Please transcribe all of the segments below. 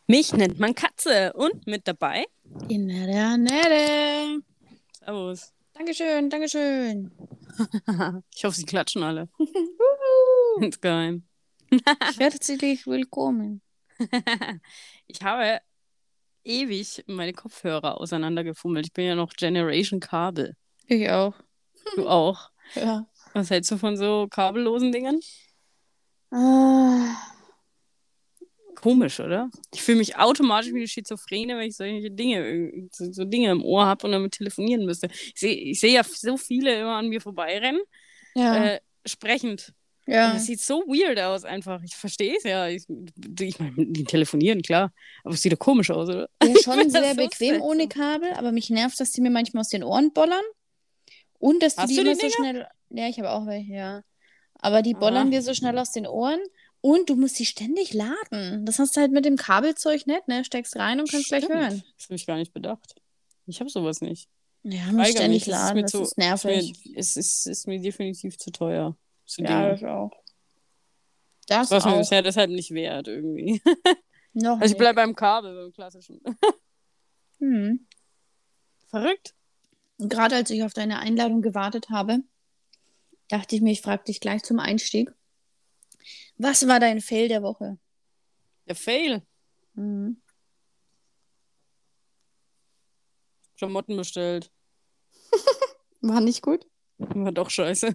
Mich nennt man Katze und mit dabei. In der Nette. Servus. Dankeschön, Dankeschön. Ich hoffe, sie klatschen alle. Wuhu. Insgeheim. Herzlich willkommen. Ich habe ewig meine Kopfhörer auseinandergefummelt. Ich bin ja noch Generation Kabel. Ich auch. Du auch. Ja. Was hältst du von so kabellosen Dingen? Komisch, oder? Ich fühle mich automatisch wie eine Schizophrene, wenn ich solche Dinge, so Dinge im Ohr habe und damit telefonieren müsste. Ich seh ja so viele immer an mir vorbeirennen, Ja. sprechend. Und Ja. das sieht so weird aus einfach. Ich verstehe es ja. Ich meine, die telefonieren, klar. Aber es sieht doch komisch aus, oder? Ja, schon Das sehr ist so bequem seltsam. ohne Kabel, aber mich nervt, dass die mir manchmal aus den Ohren bollern. Und dass Hast die du die immer so Dinger? schnell. Ja, ich habe auch welche, ja. Aber die Aha. bollern dir so schnell aus den Ohren. Und du musst sie ständig laden. Das hast du halt mit dem Kabelzeug nicht, ne? Steckst rein und kannst gleich hören. Das habe ich gar nicht bedacht. Ich habe sowas nicht. Ja, Ich musst weigere ständig mich. Es ist laden, mir das zu, ist nervig. es ist mir definitiv zu teuer. Zu Ja, Dinge. das auch. Das Das war es mir auch. bisher deshalb nicht wert, irgendwie. Noch Also ich nicht. bleibe beim Kabel, beim klassischen. Hm. Verrückt. Und gerade als ich auf deine Einladung gewartet habe, dachte ich mir, ich frage dich gleich zum Einstieg. Was war dein Fail der Woche? Der Fail. Mhm. Klamotten bestellt. War nicht gut? War doch scheiße.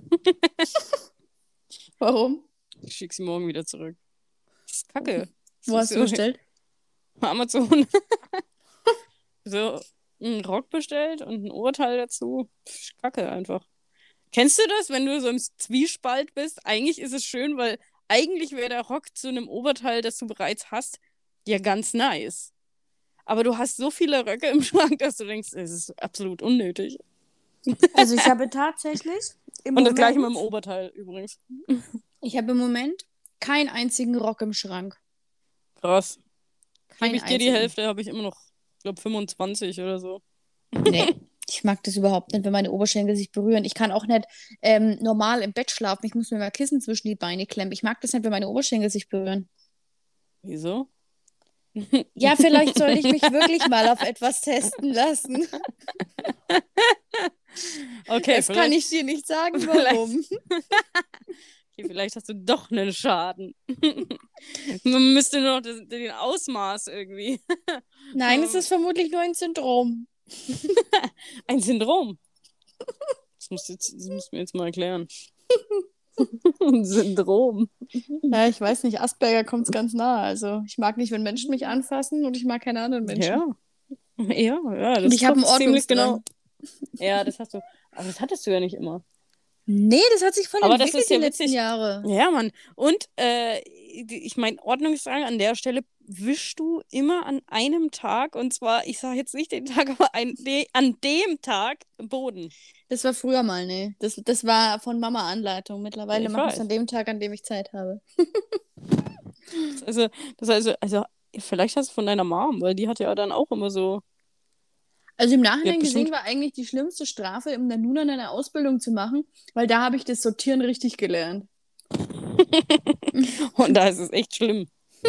Warum? Ich schicke sie morgen wieder zurück. Das ist kacke. Wo hast du bestellt? Amazon. So einen Rock bestellt und ein Oberteil dazu. Kacke einfach. Kennst du das, wenn du so im Zwiespalt bist? Eigentlich ist es schön, weil eigentlich wäre der Rock zu einem Oberteil, das du bereits hast, ja ganz nice. Aber du hast so viele Röcke im Schrank, dass du denkst, es ist absolut unnötig. Also ich habe tatsächlich im Und das gleiche mit Moment, dem Oberteil übrigens. ich habe im Moment keinen einzigen Rock im Schrank. Krass. Keinen Gebe ich dir die einzigen. Hälfte, habe ich immer noch, ich glaube, 25 oder so. Nee. Ich mag das überhaupt nicht, wenn meine Oberschenkel sich berühren. Ich kann auch nicht normal im Bett schlafen. Ich muss mir mal Kissen zwischen die Beine klemmen. Ich mag das nicht, wenn meine Oberschenkel sich berühren. Wieso? Ja, vielleicht sollte ich mich wirklich mal auf etwas testen lassen. Okay, Das kann ich dir nicht sagen, vielleicht- warum. Okay, vielleicht hast du doch einen Schaden. Man müsste nur noch den Ausmaß irgendwie. Nein, es ist vermutlich nur ein Syndrom. Ein Syndrom. Das musst du mir jetzt mal erklären. Ein Syndrom. Ja, ich weiß nicht, Asperger kommt es ganz nah. Also ich mag nicht, wenn Menschen mich anfassen und ich mag keine anderen Menschen. Ja, das Und ich habe einen trifft ziemlich Ordnungsdrang. genau. Ja, das hast du. Aber das hattest du ja nicht immer. Nee, das hat sich voll Aber das entwickelt ist ja die letzten witzig. Jahre. Ja, Mann. Und ich meine, Ordnungsdrang an der Stelle wischst du immer an einem Tag, und zwar, ich sage jetzt nicht den Tag, aber an dem Tag Boden. Das war früher mal, nee. Das war von Mama Anleitung. Mittlerweile Ich mache ich es weiß. an dem Tag, an dem ich Zeit habe. Also, vielleicht hast du von deiner Mom, weil die hat ja dann auch immer so. Also im Die hat Nachhinein gesehen bestimmt. war eigentlich die schlimmste Strafe, im Nanuna eine Ausbildung zu machen, weil da habe ich das Sortieren richtig gelernt. Und da ist es echt schlimm.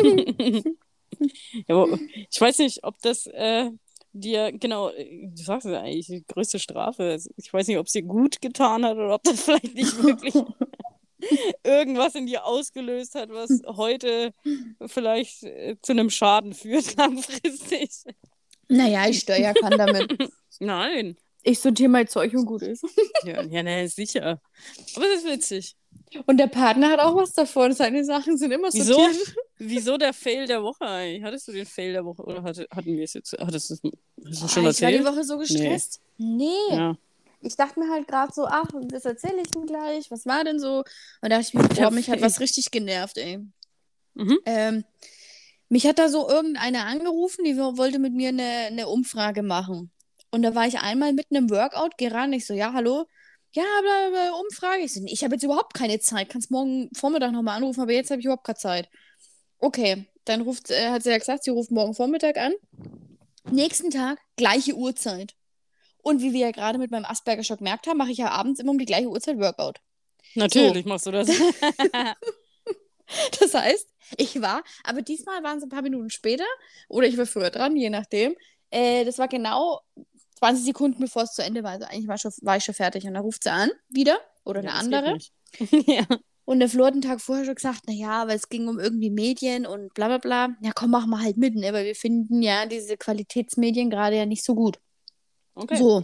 Ja, aber ich weiß nicht, ob das dir, genau, du sagst es ja eigentlich, die größte Strafe ist. Ich weiß nicht, ob es dir gut getan hat oder ob das vielleicht nicht wirklich irgendwas in dir ausgelöst hat, was heute vielleicht zu einem Schaden führt, langfristig. Naja, ich steuere kann damit. Nein. Ich sortiere mein Zeug und gut ist. Ja, ne, sicher. Aber das ist witzig. Und der Partner hat auch was davon. Seine Sachen sind immer Wieso? sortiert. Wieso der Fail der Woche eigentlich? Hattest du den Fail der Woche oder hatten wir es jetzt? Hast du schon Ich war die erzählt? Woche so gestresst. Nee. Ja. Ich dachte mir halt gerade so, ach, das erzähle ich ihm gleich. Was war denn so? Und da dachte ich mir, boah, mich hat was richtig genervt, ey. Mhm. Mich hat da so irgendeiner angerufen, die wollte mit mir eine Umfrage machen. Und da war ich einmal mitten im Workout gerannt. Ich so, ja, hallo? Ja, bla, bla, Umfrage. Ich so, nee, ich habe jetzt überhaupt keine Zeit. Kannst morgen Vormittag nochmal anrufen, aber jetzt habe ich überhaupt keine Zeit. Okay, dann hat sie ja gesagt, sie ruft morgen Vormittag an. Nächsten Tag, gleiche Uhrzeit. Und wie wir ja gerade mit meinem Asperger-Schock gemerkt haben, mache ich ja abends immer um die gleiche Uhrzeit Workout. Natürlich machst du das. Das heißt, ich war, aber diesmal waren es ein paar Minuten später oder ich war früher dran, je nachdem. Das war genau 20 Sekunden, bevor es zu Ende war. Also eigentlich war ich schon fertig. Und dann ruft sie an, wieder, oder Ja, eine das geht andere. nicht. Ja. Und der Flo hat einen Tag vorher schon gesagt, naja, weil es ging um irgendwie Medien und bla bla bla. Ja, komm, machen wir halt mit, ne? Weil wir finden ja diese Qualitätsmedien gerade ja nicht so gut. Okay. So.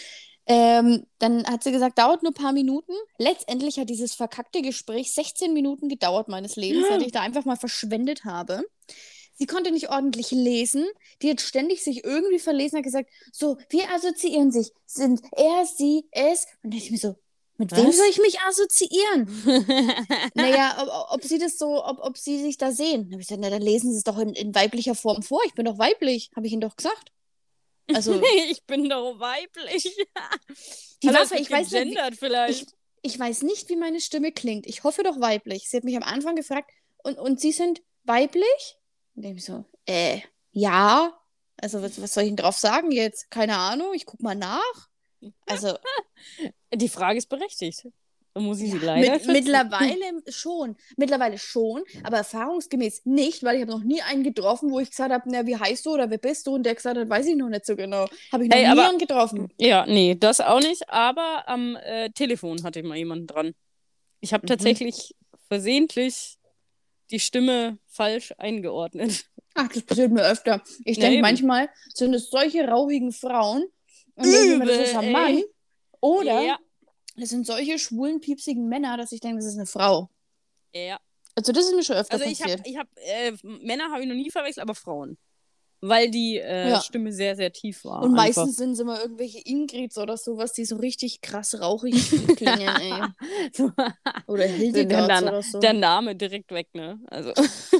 Dann hat sie gesagt, dauert nur ein paar Minuten. Letztendlich hat dieses verkackte Gespräch 16 Minuten gedauert meines Lebens, weil ich da einfach mal verschwendet habe. Sie konnte nicht ordentlich lesen. Die hat ständig sich irgendwie verlesen, hat gesagt, so, wir assoziieren sich. Sind er, sie, es. Und dann dachte ich mir so, mit wem Was? soll ich mich assoziieren? Naja, ob sie das so, ob sie sich da sehen. Dann habe ich gesagt, na, dann lesen sie es doch in weiblicher Form vor. Ich bin doch weiblich, habe ich ihnen doch gesagt. Also, Ich bin doch weiblich. die Hallo, es Waffe, wird ich weiß nicht, gegendert vielleicht. ich weiß nicht, wie meine Stimme klingt. Ich hoffe doch weiblich. Sie hat mich am Anfang gefragt, und Sie sind weiblich? Und ich so, ja. Also, was soll ich denn drauf sagen jetzt? Keine Ahnung, ich guck mal nach. Also, Die Frage ist berechtigt. Da muss ich ja, sie leider schützen. mittlerweile schon, aber erfahrungsgemäß nicht, weil ich habe noch nie einen getroffen, wo ich gesagt habe, na, wie heißt du oder wer bist du? Und der gesagt hat, weiß ich noch nicht so genau. Habe ich noch Hey, nie aber einen getroffen. ja, nee, das auch nicht. Aber am Telefon hatte ich mal jemanden dran. Ich habe Mhm. tatsächlich versehentlich die Stimme falsch eingeordnet. Ach, das passiert mir öfter. Ich Ja, denke eben. manchmal, sind es solche rauchigen Frauen und denke mir, das ist ein Übel, Mann. ey. Oder Ja, das sind solche schwulen, piepsigen Männer, dass ich denke, das ist eine Frau. ja. Also das ist mir schon öfter Also passiert. Männer habe ich noch nie verwechselt, aber Frauen. Weil die Ja. Stimme sehr, sehr tief war. Und einfach. meistens sind es immer irgendwelche Ingrids oder sowas, die so richtig krass rauchig klingen, ey. So, Oder Hildegards der, oder so. der Name direkt weg, ne? Also.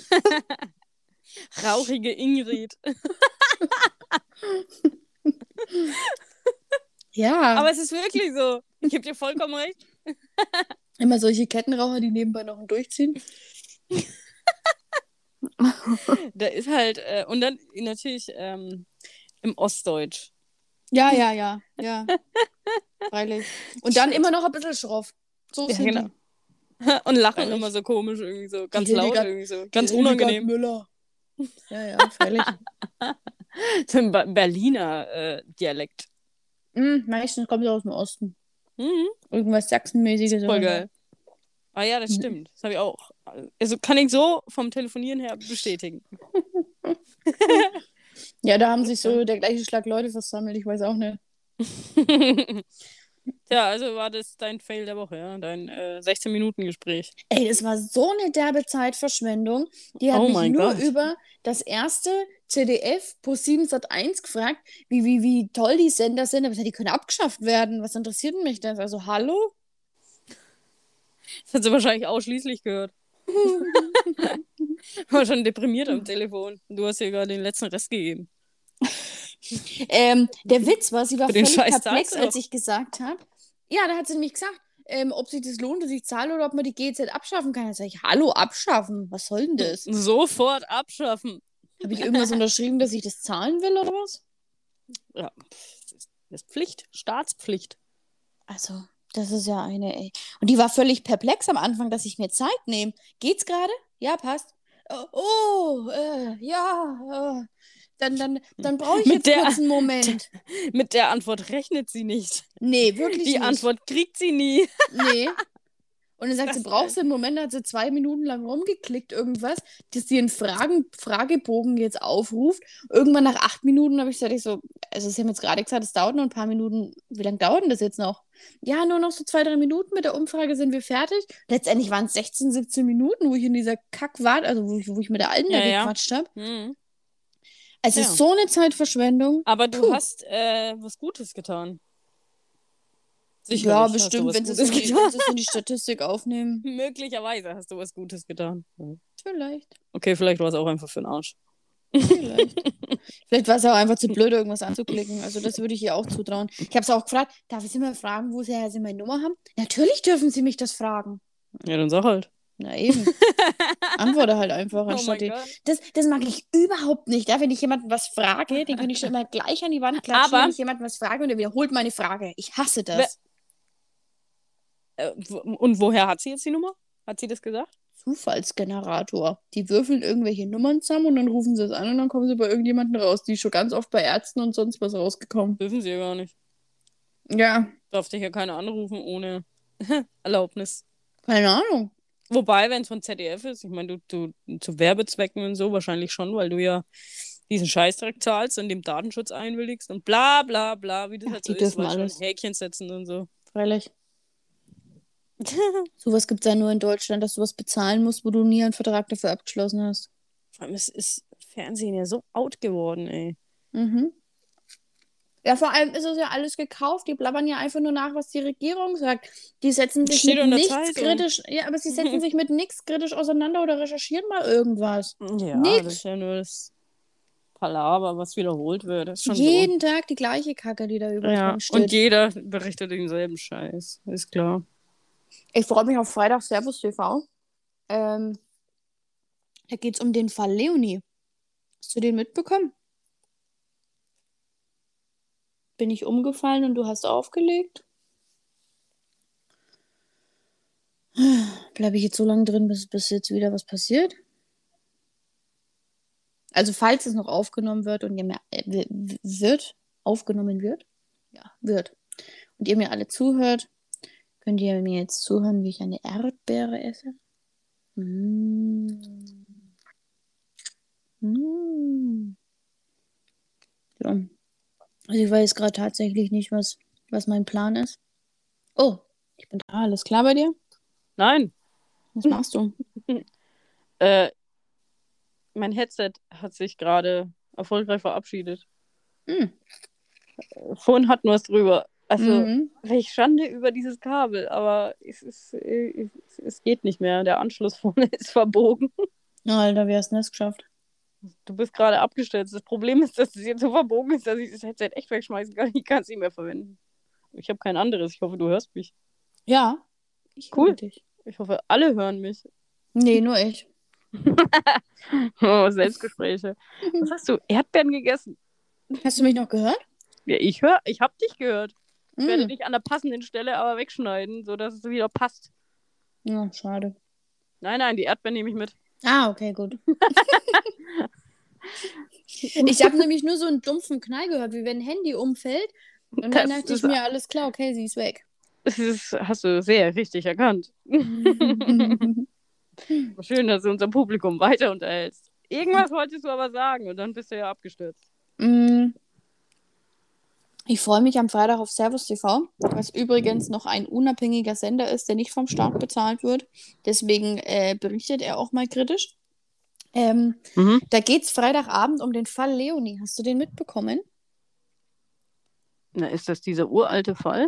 Rauchige Ingrid. Ja. Aber es ist wirklich so. Ich gebe dir vollkommen recht. Immer solche Kettenraucher, die nebenbei noch durchziehen. Da ist halt, und dann natürlich im Ostdeutsch. Ja. Freilich. Und dann immer noch ein bisschen schroff. So Ja, sind genau. die. Und lachen Freilich. immer so komisch, irgendwie so ganz Die laut, Hildegard- irgendwie so die ganz Hildegard unangenehm. Müller. Ja, freilich. So ein Berliner Dialekt. Meistens kommt er aus dem Osten. Mhm. Irgendwas Sachsenmäßiges. Voll oder so. geil. Ah ja, das stimmt. Das habe ich auch. Also kann ich so vom Telefonieren her bestätigen. Ja, da haben sich so der gleiche Schlag Leute versammelt, ich weiß auch nicht. Tja, also war das dein Fail der Woche, ja? Dein 16-Minuten-Gespräch. Ey, das war so eine derbe Zeitverschwendung. Die hat Oh mich mein nur Gott. über das erste ZDF Pro7 Sat.1 gefragt, wie toll die Sender sind. Aber ich gesagt, die können abgeschafft werden. Was interessiert mich das? Also, hallo? Das hat sie wahrscheinlich ausschließlich gehört. War schon deprimiert am Telefon. Du hast ihr gerade den letzten Rest gegeben. Der Witz war, sie war Für den völlig Scheiß perplex, zahlst du als doch. ich gesagt habe. Ja, da hat sie nämlich gesagt, ob sich das lohnt, dass ich zahle oder ob man die GZ abschaffen kann. Da sage ich, hallo, abschaffen? Was soll denn das? Sofort abschaffen. Habe ich irgendwas unterschrieben, dass ich das zahlen will oder was? Ja, das ist Pflicht, Staatspflicht. Also, das ist ja eine, ey. Und die war völlig perplex am Anfang, dass ich mir Zeit nehme. Geht's gerade? Ja, passt. Ja. Dann brauche ich Mit jetzt kurz einen Moment. Mit der Antwort rechnet sie nicht. Nee, wirklich Die nicht. Antwort kriegt sie nie. Nee. Und dann sagt sie, Das brauchst du einen Moment, da hat sie 2 Minuten lang rumgeklickt, irgendwas, dass sie einen Fragebogen jetzt aufruft. Irgendwann nach 8 Minuten habe ich gesagt, also sie haben jetzt gerade gesagt, es dauert noch ein paar Minuten. Wie lange dauert denn das jetzt noch? Ja, nur noch so 2, 3 Minuten mit der Umfrage sind wir fertig. Letztendlich waren es 16, 17 Minuten, wo ich in dieser Kack war, also wo ich mit der Alten da gequatscht habe. Mhm. Es Ja. ist so eine Zeitverschwendung. Aber du Puh. hast was Gutes getan. Ja, Sicherlich hast du bestimmt, was wenn sie Gutes es getan. in die Statistik aufnehmen. Möglicherweise hast du was Gutes getan. Vielleicht. Okay, vielleicht war es auch einfach für den Arsch. Vielleicht. Vielleicht war es auch einfach zu blöd, irgendwas anzuklicken. Also das würde ich ihr auch zutrauen. Ich habe es auch gefragt, darf ich Sie mal fragen, wo Sie meine Nummer haben? Natürlich dürfen Sie mich das fragen. Ja, dann sag halt. Na eben. Antworte halt einfach. Oh Anstatt mein Gott. das mag ich überhaupt nicht. Ja? Wenn ich jemanden was frage, den kann ich schon immer gleich an die Wand klatschen, Aber- wenn ich jemanden was frage und er wiederholt meine Frage. Ich hasse das. Und woher hat sie jetzt die Nummer? Hat sie das gesagt? Zufallsgenerator. Die würfeln irgendwelche Nummern zusammen und dann rufen sie es an und dann kommen sie bei irgendjemandem raus. Die ist schon ganz oft bei Ärzten und sonst was rausgekommen. Dürfen sie ja gar nicht. Ja, Darf dich ja keiner anrufen ohne Erlaubnis. keine Ahnung. Wobei, wenn es von ZDF ist, ich meine, du zu Werbezwecken und so wahrscheinlich schon, weil du ja diesen Scheißdreck zahlst und dem Datenschutz einwilligst und bla bla bla, wie das Ja, halt so die ist, dürfen weil schon alles. Häkchen setzen und so. Freilich. Sowas gibt es ja nur in Deutschland, dass du was bezahlen musst, wo du nie einen Vertrag dafür abgeschlossen hast. Vor allem, es ist Fernsehen ja so out geworden, ey. Mhm. Ja, vor allem ist es ja alles gekauft. Die blabbern ja einfach nur nach, was die Regierung sagt. Die setzen sich Steht mit doch in der nichts Zeitung. kritisch, ja, aber sie setzen sich mit nichts kritisch auseinander oder recherchieren mal irgendwas. Ja, das ist Nix. ja nur das Palaver, was wiederholt wird. Das ist schon so. Jeden Tag die gleiche Kacke, die da überall Ja, drin und steht. jeder berichtet denselben Scheiß. Ist klar. Ich freue mich auf Freitag Servus TV. Da geht es um den Fall Leonie. Hast du den mitbekommen? Bin ich umgefallen und du hast aufgelegt? Bleibe ich jetzt so lange drin, bis jetzt wieder was passiert? Also falls es noch aufgenommen wird und ihr mir aufgenommen wird, ja, wird. Und ihr mir alle zuhört, könnt ihr mir jetzt zuhören, wie ich eine Erdbeere esse? Mm. Mm. Ja. Also ich weiß gerade tatsächlich nicht, was mein Plan ist. Oh, ich bin da. Alles klar bei dir? Nein. Was machst du? Äh, mein Headset hat sich gerade erfolgreich verabschiedet. Hm. Vorhin hatten wir es drüber. Also, Mhm. welch Schande über dieses Kabel, aber es geht nicht mehr. Der Anschluss vorne ist verbogen. Alter, wie hast du das geschafft? Du bist gerade abgestürzt. Das Problem ist, dass es jetzt so verbogen ist, dass ich das Headset echt wegschmeißen kann. Ich kann es nicht mehr verwenden. Ich habe kein anderes. Ich hoffe, du hörst mich. Ja, ich höre Cool. dich. Ich hoffe, alle hören mich. Nee, nur ich. Oh, Selbstgespräche. Was hast du? Erdbeeren gegessen? Hast du mich noch gehört? Ja, ich hab dich gehört. Ich werde dich an der passenden Stelle aber wegschneiden, sodass es wieder passt. Ja, schade. Nein, die Erdbeeren nehme ich mit. Ah, okay, gut. Ich habe nämlich nur so einen dumpfen Knall gehört, wie wenn ein Handy umfällt. Und dann dachte ich mir, alles klar, okay, sie ist weg. Hast du sehr richtig erkannt. Schön, dass du unser Publikum weiter unterhältst. Irgendwas wolltest du aber sagen und dann bist du ja abgestürzt. Ich freue mich am Freitag auf Servus TV, was übrigens noch ein unabhängiger Sender ist, der nicht vom Staat bezahlt wird. Deswegen berichtet er auch mal kritisch. Da geht es Freitagabend um den Fall Leonie. Hast du den mitbekommen? Na, ist das dieser uralte Fall?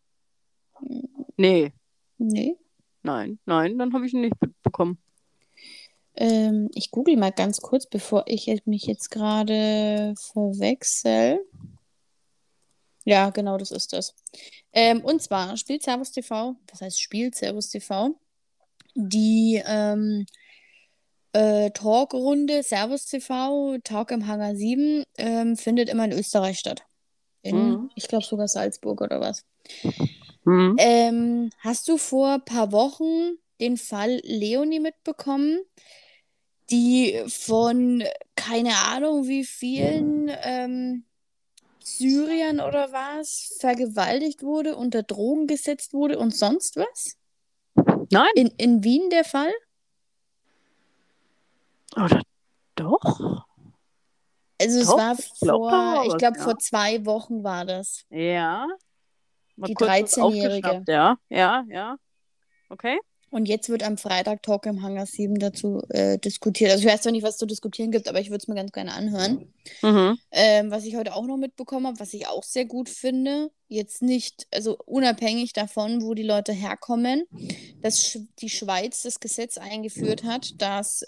Nee. Nee. Nein, dann habe ich ihn nicht mitbekommen. Ich google mal ganz kurz, bevor ich mich jetzt gerade verwechsel. Ja, genau, das ist das. Und zwar spielt Servus TV, was heißt spielt Servus TV, die Talkrunde Servus TV, Talk im Hangar 7, findet immer in Österreich statt. Ich glaube sogar Salzburg oder was. Hast du vor ein paar Wochen den Fall Leonie mitbekommen, die von keine Ahnung wie vielen Syrern oder was vergewaltigt wurde, unter Drogen gesetzt wurde und sonst was? Nein. In Wien der Fall? Oder doch? Also es Doch, war ich glaube, ja. vor 2 Wochen war das. Ja. Mal Die kurz was 13-Jährige. aufgeschnappt, ja. Okay. Und jetzt wird am Freitag Talk im Hangar 7 dazu diskutiert. Also ich weiß zwar nicht, was es zu diskutieren gibt, aber ich würde es mir ganz gerne anhören. Was ich heute auch noch mitbekommen habe, was ich auch sehr gut finde, jetzt nicht, also unabhängig davon, wo die Leute herkommen, dass die Schweiz das Gesetz eingeführt hat, dass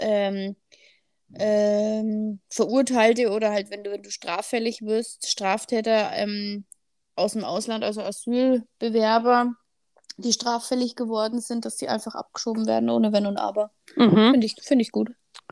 Verurteilte oder halt, wenn du straffällig wirst, Straftäter aus dem Ausland, also Asylbewerber, die straffällig geworden sind, dass die einfach abgeschoben werden, ohne Wenn und Aber. Finde ich gut.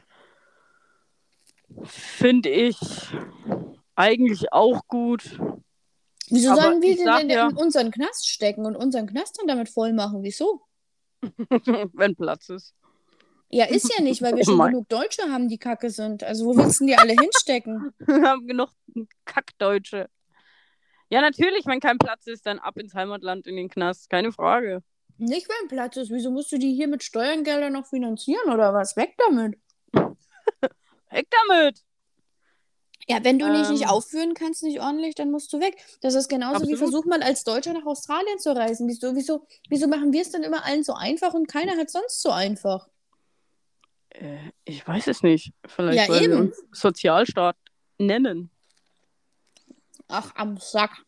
Finde ich eigentlich auch gut. Wieso Aber sollen wir ich sag denn ja, in unseren Knast stecken und unseren Knast dann damit voll machen? Wieso? wenn Platz ist. Ja, ist ja nicht, weil wir Oh schon mein. genug Deutsche haben, die kacke sind. Also wo willst du denn die alle hinstecken? Wir haben genug Kackdeutsche. Ja, natürlich, wenn kein Platz ist, dann ab ins Heimatland in den Knast. Keine Frage. Nicht, wenn Platz ist. Wieso musst du die hier mit Steuergeldern noch finanzieren oder was? Weg damit. Weg damit! Ja, wenn du dich nicht Ähm, aufführen kannst, nicht ordentlich, dann musst du weg. Das ist genauso wie absolut. versuch mal als Deutscher nach Australien zu reisen. Wieso machen wir es dann immer allen so einfach und keiner hat sonst so einfach? Ich weiß es nicht. Ja, Vielleicht, weil wir eben. uns Sozialstaat nennen. Ach, am Sack.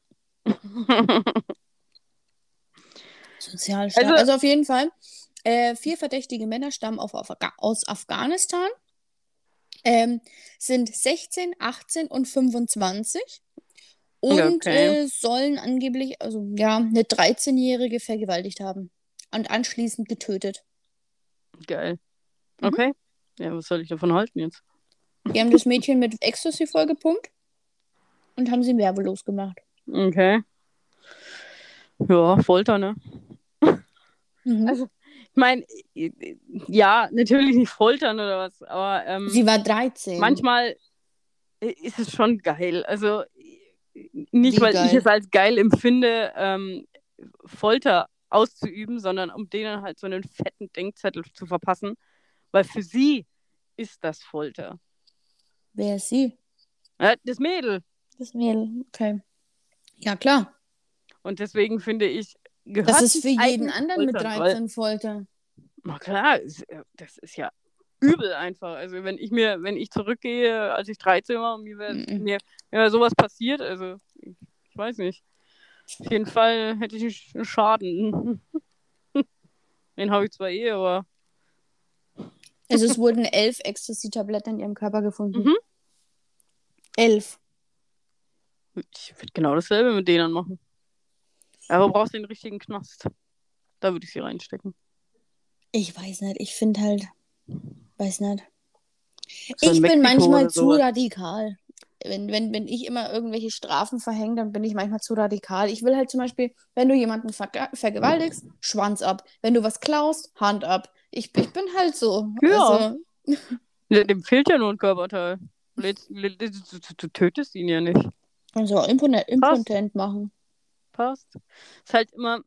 Sozialstaat. Also, Also auf jeden Fall, 4 verdächtige Männer stammen aus Afghanistan, ähm, sind 16, 18 und 25 ja, und okay, sollen angeblich, also ja, eine 13-Jährige vergewaltigt haben und anschließend getötet. geil. Mhm. Okay. Ja, was soll ich davon halten jetzt? Die haben das Mädchen mit Ecstasy vollgepumpt und haben sie wehrlos gemacht. Okay. Ja, Folter, ne? Mhm. Also, ich meine, ja, natürlich nicht foltern oder was, aber Sie war 13. manchmal ist es schon geil. Also nicht, Wie weil ich es geil. als geil empfinde, Folter auszuüben, sondern um denen halt so einen fetten Denkzettel zu verpassen, weil für sie ist das Folter. Wer ist sie? Das Mädel. Das Mädel. Okay. Ja, klar. Und deswegen finde ich, Das gehört ist für sich jeden eigentlich anderen mit foltern, weil, 13 Folter. na klar, das ist ja übel einfach. Also wenn ich zurückgehe, als ich 13 war und Mhm. mir wär sowas passiert, also ich weiß nicht. Auf jeden Fall hätte ich einen Schaden. Den habe ich zwar aber. Also es wurden 11 Ecstasy-Tabletten in ihrem Körper gefunden. Mhm. 11. Ich würde genau dasselbe mit denen machen. Aber brauchst den richtigen Knast. Da würde ich sie reinstecken. Ich weiß nicht. Ich finde halt, weiß nicht. So in Ich bin Mexiko manchmal oder zu sowas. radikal. Wenn ich immer irgendwelche Strafen verhänge, dann bin ich manchmal zu radikal. Ich will halt zum Beispiel, wenn du jemanden vergewaltigst, Schwanz ab. Wenn du was klaust, Hand ab. Ich bin halt so. Ja, Also, dem fehlt ja nur ein Körperteil. Du tötest ihn ja nicht. also Passt, impotent machen. passt. Ist halt immer.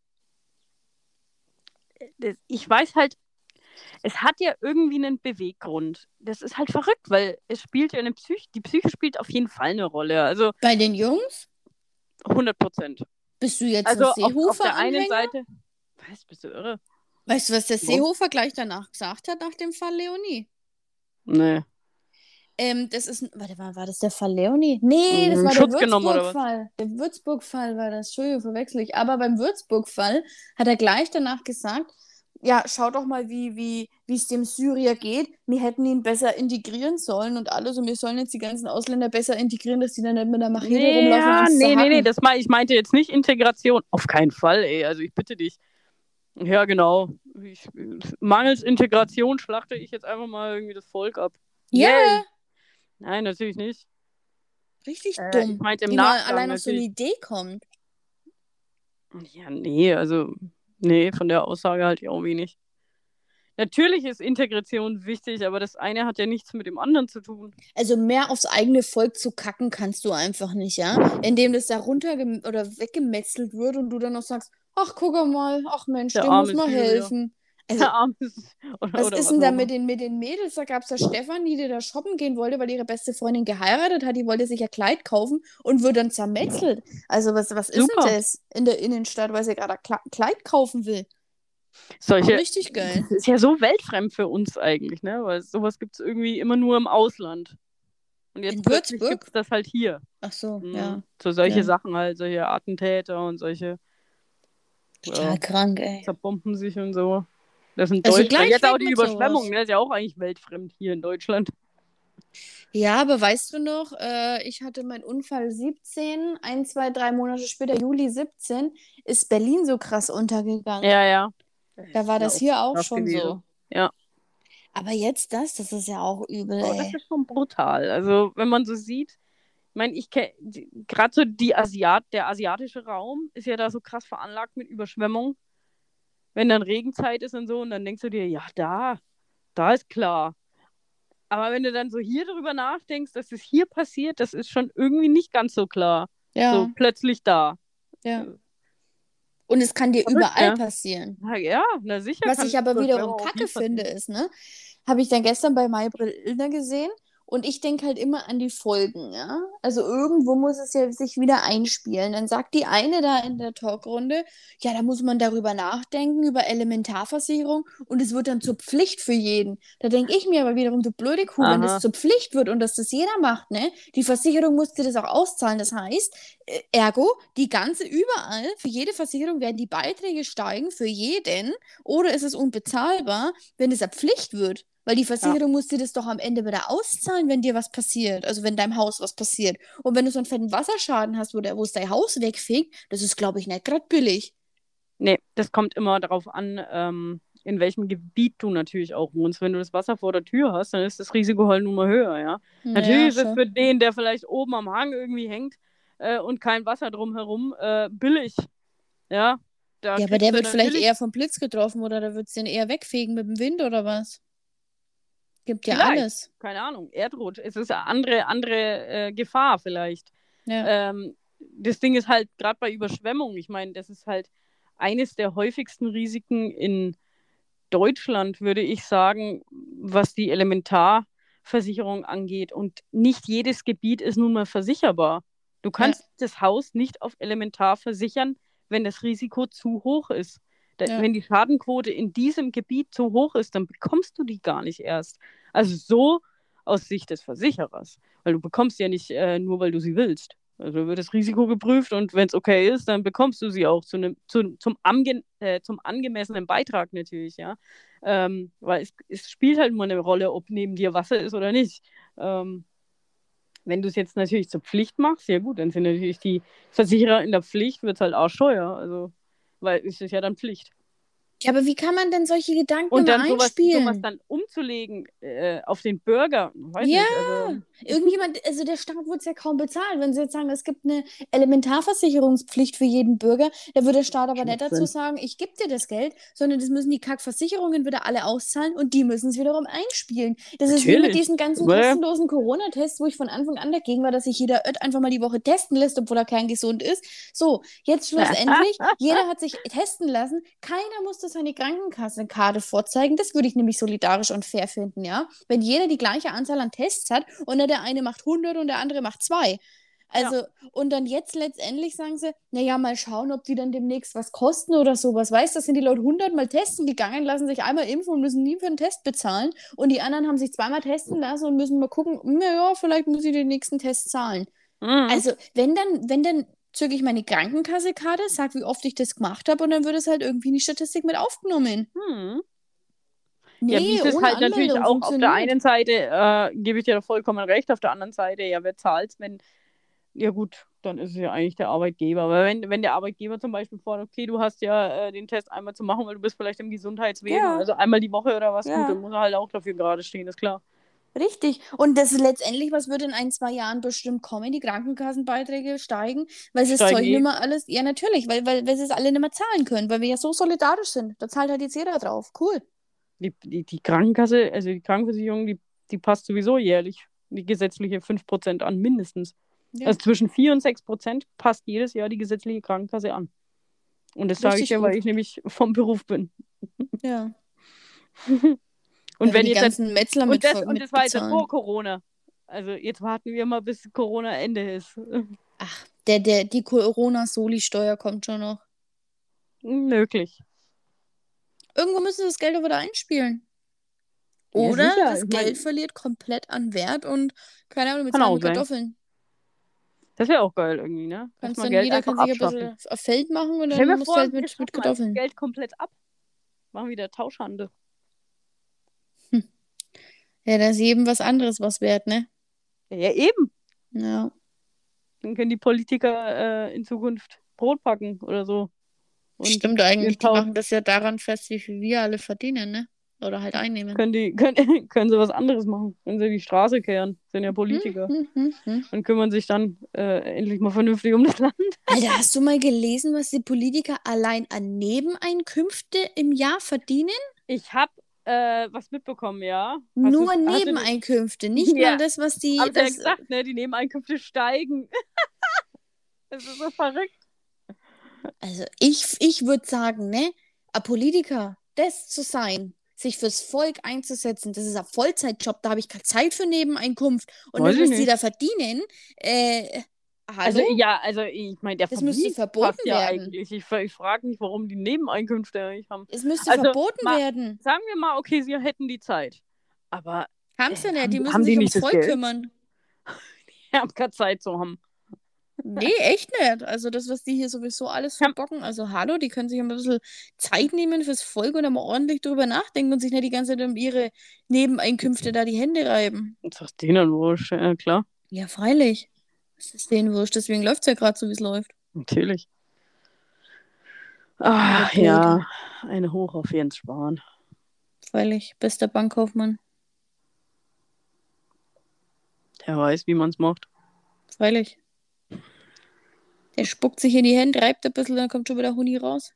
Ich weiß halt, es hat ja irgendwie einen Beweggrund. Das ist halt verrückt, weil es spielt ja die Psyche spielt auf jeden Fall eine Rolle. Also Bei den Jungs? 100%. Bist du jetzt so Also auf der einen Seehofer-Anhänger? Seite, was, bist du irre? Weißt du, was der Warum? Seehofer gleich danach gesagt hat, nach dem Fall Leonie? Nee. Das ist, warte mal, war das der Fall Leonie? Nee, das war der Schutz genommen oder was? Würzburg-Fall. Der Würzburg-Fall war das. Entschuldigung, verwechsel ich. Aber beim Würzburg-Fall hat er gleich danach gesagt, ja, schau doch mal, wie es dem Syrier geht. Wir hätten ihn besser integrieren sollen und alles. Und wir sollen jetzt die ganzen Ausländer besser integrieren, dass die dann nicht mit der Machete Nee, rumlaufen und ja, uns nee, zerhacken. ich meinte jetzt nicht Integration. Auf keinen Fall, ey. Also ich bitte dich. Ja, genau. Mangels Integration schlachte ich jetzt einfach mal irgendwie das Volk ab. Ja, Yay! Nein, natürlich nicht. richtig Ich dumm. meinte im Wie man Nachgang allein auf so eine natürlich. Idee kommt. Ja, nee, also, nee, von der Aussage halt auch wenig. Natürlich ist Integration wichtig, aber das eine hat ja nichts mit dem anderen zu tun. Also mehr aufs eigene Volk zu kacken kannst du einfach nicht, ja? Indem das da runter oder weggemetzelt wird und du dann noch sagst, ach, guck mal, ach Mensch, Der dem muss arme man Syrier. helfen. Also, Der arme was oder ist was denn auch da immer. mit den Mädels? Da gab es ja Stefanie, die da shoppen gehen wollte, weil ihre beste Freundin geheiratet hat. Die wollte sich ja Kleid kaufen und wird dann zermetzelt. Also, was ist denn Super. das in der Innenstadt, weil sie gerade ein Kleid kaufen will? Solche, Richtig geil. das ist ja so weltfremd für uns eigentlich, ne? Weil sowas gibt es irgendwie immer nur im Ausland. Und jetzt In plötzlich gibt es Würzburg? das halt hier. Ach so, ja. So solche Ja. Sachen halt, solche Attentäter und solche Total krank, ey. zerbomben sich und so. Das ist in Also Deutschland. gleich Jetzt auch weg die mit Überschwemmung, sowas. ne? Ist ja auch eigentlich weltfremd hier in Deutschland. Ja, aber weißt du noch, ich hatte meinen Unfall 17, 3 Monate später, Juli 17, ist Berlin so krass untergegangen. Ja, ja. Das Da war ist ja das auch hier auch krass schon gewesen. so. Ja. Aber jetzt das ist ja auch übel, Oh, das ey. ist schon brutal. Also, wenn man so sieht, ich meine, ich kenne gerade so der asiatische Raum ist ja da so krass veranlagt mit Überschwemmung. Wenn dann Regenzeit ist und so, und dann denkst du dir, ja, da. Da ist klar. Aber wenn du dann so hier drüber nachdenkst, dass es hier passiert, das ist schon irgendwie nicht ganz so klar. So Ja, plötzlich da. ja. Und es kann dir Verrückt, überall ne? passieren. Na ja, na sicher Was kann ich es aber wiederum auch kacke hier finde, passieren. ist, ne? Habe ich dann gestern bei Maybrit Illner gesehen und ich denke halt immer an die Folgen, ja? Also irgendwo muss es ja sich wieder einspielen. Dann sagt die eine da in der Talkrunde, ja, da muss man darüber nachdenken, über Elementarversicherung und es wird dann zur Pflicht für jeden. Da denke ich mir aber wiederum, du blöde Kuh, wenn das Aha. zur Pflicht wird und dass das jeder macht, ne? Die Versicherung muss dir das auch auszahlen. Das heißt, ergo, die ganze überall, für jede Versicherung werden die Beiträge steigen, für jeden, oder ist es unbezahlbar, wenn es eine Pflicht wird? Weil die Ja. Versicherung muss dir das doch am Ende wieder auszahlen, wenn dir was passiert. Also wenn deinem Haus was passiert. Und wenn du so einen fetten Wasserschaden hast, wo es dein Haus wegfegt, das ist, glaube ich, nicht gerade billig. Nee, das kommt immer darauf an, in welchem Gebiet du natürlich auch wohnst. Wenn du das Wasser vor der Tür hast, dann ist das Risiko halt nun mal höher, ja. Natürlich Ja, ist es schon. für den, der vielleicht oben am Hang irgendwie hängt und kein Wasser drumherum, billig. Ja, da Ja, aber kriegst der du wird vielleicht eher natürlich, vom Blitz getroffen oder da wird es den eher wegfegen mit dem Wind oder was? Gibt ja vielleicht, alles. keine Ahnung, Erdrutsch. Es ist eine andere Gefahr vielleicht. Ja. Das Ding ist halt gerade bei Überschwemmungen, ich meine, das ist halt eines der häufigsten Risiken in Deutschland, würde ich sagen, was die Elementarversicherung angeht. Und nicht jedes Gebiet ist nun mal versicherbar. Du Ja. kannst das Haus nicht auf Elementar versichern, wenn das Risiko zu hoch ist. Ja. Wenn die Schadenquote in diesem Gebiet zu hoch ist, dann bekommst du die gar nicht erst. Also so aus Sicht des Versicherers. Weil du bekommst ja nicht nur, weil du sie willst. Also wird das Risiko geprüft und wenn es okay ist, dann bekommst du sie auch zum angemessenen Beitrag natürlich, ja. Weil es spielt halt immer eine Rolle, ob neben dir Wasser ist oder nicht. Wenn du es jetzt natürlich zur Pflicht machst, ja gut, dann sind natürlich die Versicherer in der Pflicht, wird es halt arschteuer. Also, weil es ist ja dann Pflicht. Ja, aber wie kann man denn solche Gedanken Und immer dann sowas einspielen? dann umzulegen auf den Bürger, weiß Ja, nicht, also irgendjemand, also der Staat wird es ja kaum bezahlen. Wenn sie jetzt sagen, es gibt eine Elementarversicherungspflicht für jeden Bürger, da würde der Staat aber nicht dazu Schwachsinn. sagen, ich gebe dir das Geld, sondern das müssen die Kackversicherungen wieder alle auszahlen und die müssen es wiederum einspielen. Das ist wie mit Natürlich. diesen ganzen Weil, kostenlosen Corona-Tests, wo ich von Anfang an dagegen war, dass sich jeder Ött einfach mal die Woche testen lässt, obwohl er kerngesund ist. So, jetzt schlussendlich, jeder hat sich testen lassen, keiner musste seine Krankenkassenkarte vorzeigen. Das würde ich nämlich solidarisch und fair finden, ja. Wenn jeder die gleiche Anzahl an Tests hat und nicht der eine macht 100 und der andere macht 2. ja. Also, und dann jetzt letztendlich sagen sie, naja, mal schauen, ob die dann demnächst was kosten oder sowas. Weißt du, das sind die Leute 100 Mal testen gegangen, lassen sich einmal impfen und müssen nie für einen Test bezahlen. Und die anderen haben sich zweimal testen lassen und müssen mal gucken, naja, vielleicht muss ich den nächsten Test zahlen. Mhm. Also, wenn dann zücke ich meine Krankenkassekarte, sag, wie oft ich das gemacht habe und dann wird es halt irgendwie in die Statistik mit aufgenommen. Mhm. Ja, wie Nee, es ist ohne halt natürlich Anmeldung auch auf der funktioniert. einen Seite, gebe ich dir da vollkommen recht, auf der anderen Seite, ja, wer zahlt wenn, ja gut, dann ist es ja eigentlich der Arbeitgeber. Aber wenn der Arbeitgeber zum Beispiel fordert, okay, du hast ja den Test einmal zu machen, weil du bist vielleicht im Gesundheitswesen, Ja, also einmal die Woche oder was, gut, dann ja. muss er halt auch dafür gerade stehen, ist klar. Richtig. Und das ist letztendlich, was wird in ein, 2 Jahren bestimmt kommen? Die Krankenkassenbeiträge steigen, weil sie das Steigen Zeug nicht eh. mehr alles, ja natürlich, weil sie es alle nicht mehr zahlen können, weil wir ja so solidarisch sind. Da zahlt halt jetzt jeder drauf. Cool. Die Krankenkasse, also die Krankenversicherung, die passt sowieso jährlich die gesetzliche 5% an, mindestens. Ja, Also zwischen 4 und 6% passt jedes Jahr die gesetzliche Krankenkasse an. Und das sage ich richtig ja, weil gut. ich nämlich vom Beruf bin. Ja. Und Weil wir wenn die jetzt ganzen Metzler und das war jetzt mitbezahlen. vor Corona. Also jetzt warten wir mal, bis Corona Ende ist. Ach, die Corona-Soli-Steuer kommt schon noch. Möglich. Irgendwo müssen sie das Geld aber da einspielen. Ja, Oder sicher. das Ich Geld meine, verliert komplett an Wert und keine Ahnung, wir kann zahlen auch mit sein. Kartoffeln. Das wäre auch geil irgendwie, ne? Kannst Erstmal dann, Geld jeder einfach kann sich ein abschaffen. bisschen auf Feld machen und Stell dann mir musst du vor, halt wir mit schaffen einfach Kartoffeln. Geld komplett ab. Machen wieder Tauschhandel. Hm. Ja, da ist jedem was anderes was wert, ne? Ja, eben. Ja. Dann können die Politiker in Zukunft Brot packen oder so. Und Stimmt eigentlich, ihren die Tausch machen das ja daran fest, wie viel wir alle verdienen, ne? Oder halt einnehmen. können sie was anderes machen. Können sie die Straße kehren. Sind ja Hm, Politiker. hm, hm, hm. Und kümmern sich dann endlich mal vernünftig um das Land. Alter, hast du mal gelesen, was die Politiker allein an Nebeneinkünfte im Jahr verdienen? Ich habe was mitbekommen, ja? Nur Hast du, Nebeneinkünfte, nicht ja, mal das, was die. haben sie ja Das, gesagt, ne? Die Nebeneinkünfte steigen. Das ist so verrückt. also ich würde sagen, ne, ein Politiker, das zu sein, sich fürs Volk einzusetzen, das ist ein Vollzeitjob, da habe ich keine Zeit für Nebeneinkunft. Und Weiß das, ich was die da nicht. verdienen, Also hallo? ja, also ich meine, der Das müsste verdient fast verboten ja werden. eigentlich. Ich frage mich, warum die Nebeneinkünfte eigentlich haben. Es müsste Also verboten mal, werden. sagen wir mal, okay, sie hätten die Zeit. Aber Haben sie nicht, die müssen haben die sich nicht ums das Volk Geld? kümmern. Die haben keine Zeit zu haben. Nee, echt nicht. Also das, was die hier sowieso alles Haben- verbocken, also hallo, die können sich ein bisschen Zeit nehmen fürs Volk und dann mal ordentlich drüber nachdenken und sich nicht die ganze Zeit um ihre Nebeneinkünfte da die Hände reiben. Das ist denen wurscht, ja, klar. Ja, freilich. Das ist denen wurscht, deswegen läuft es ja gerade so, wie es läuft. Natürlich. Alle Ach blöd. ja, eine Hoch auf Jens Spahn. Freilich. Bester Bankkaufmann. Der weiß, wie man es macht. Freilich. Der spuckt sich in die Hände, reibt ein bisschen, dann kommt schon wieder Huni raus.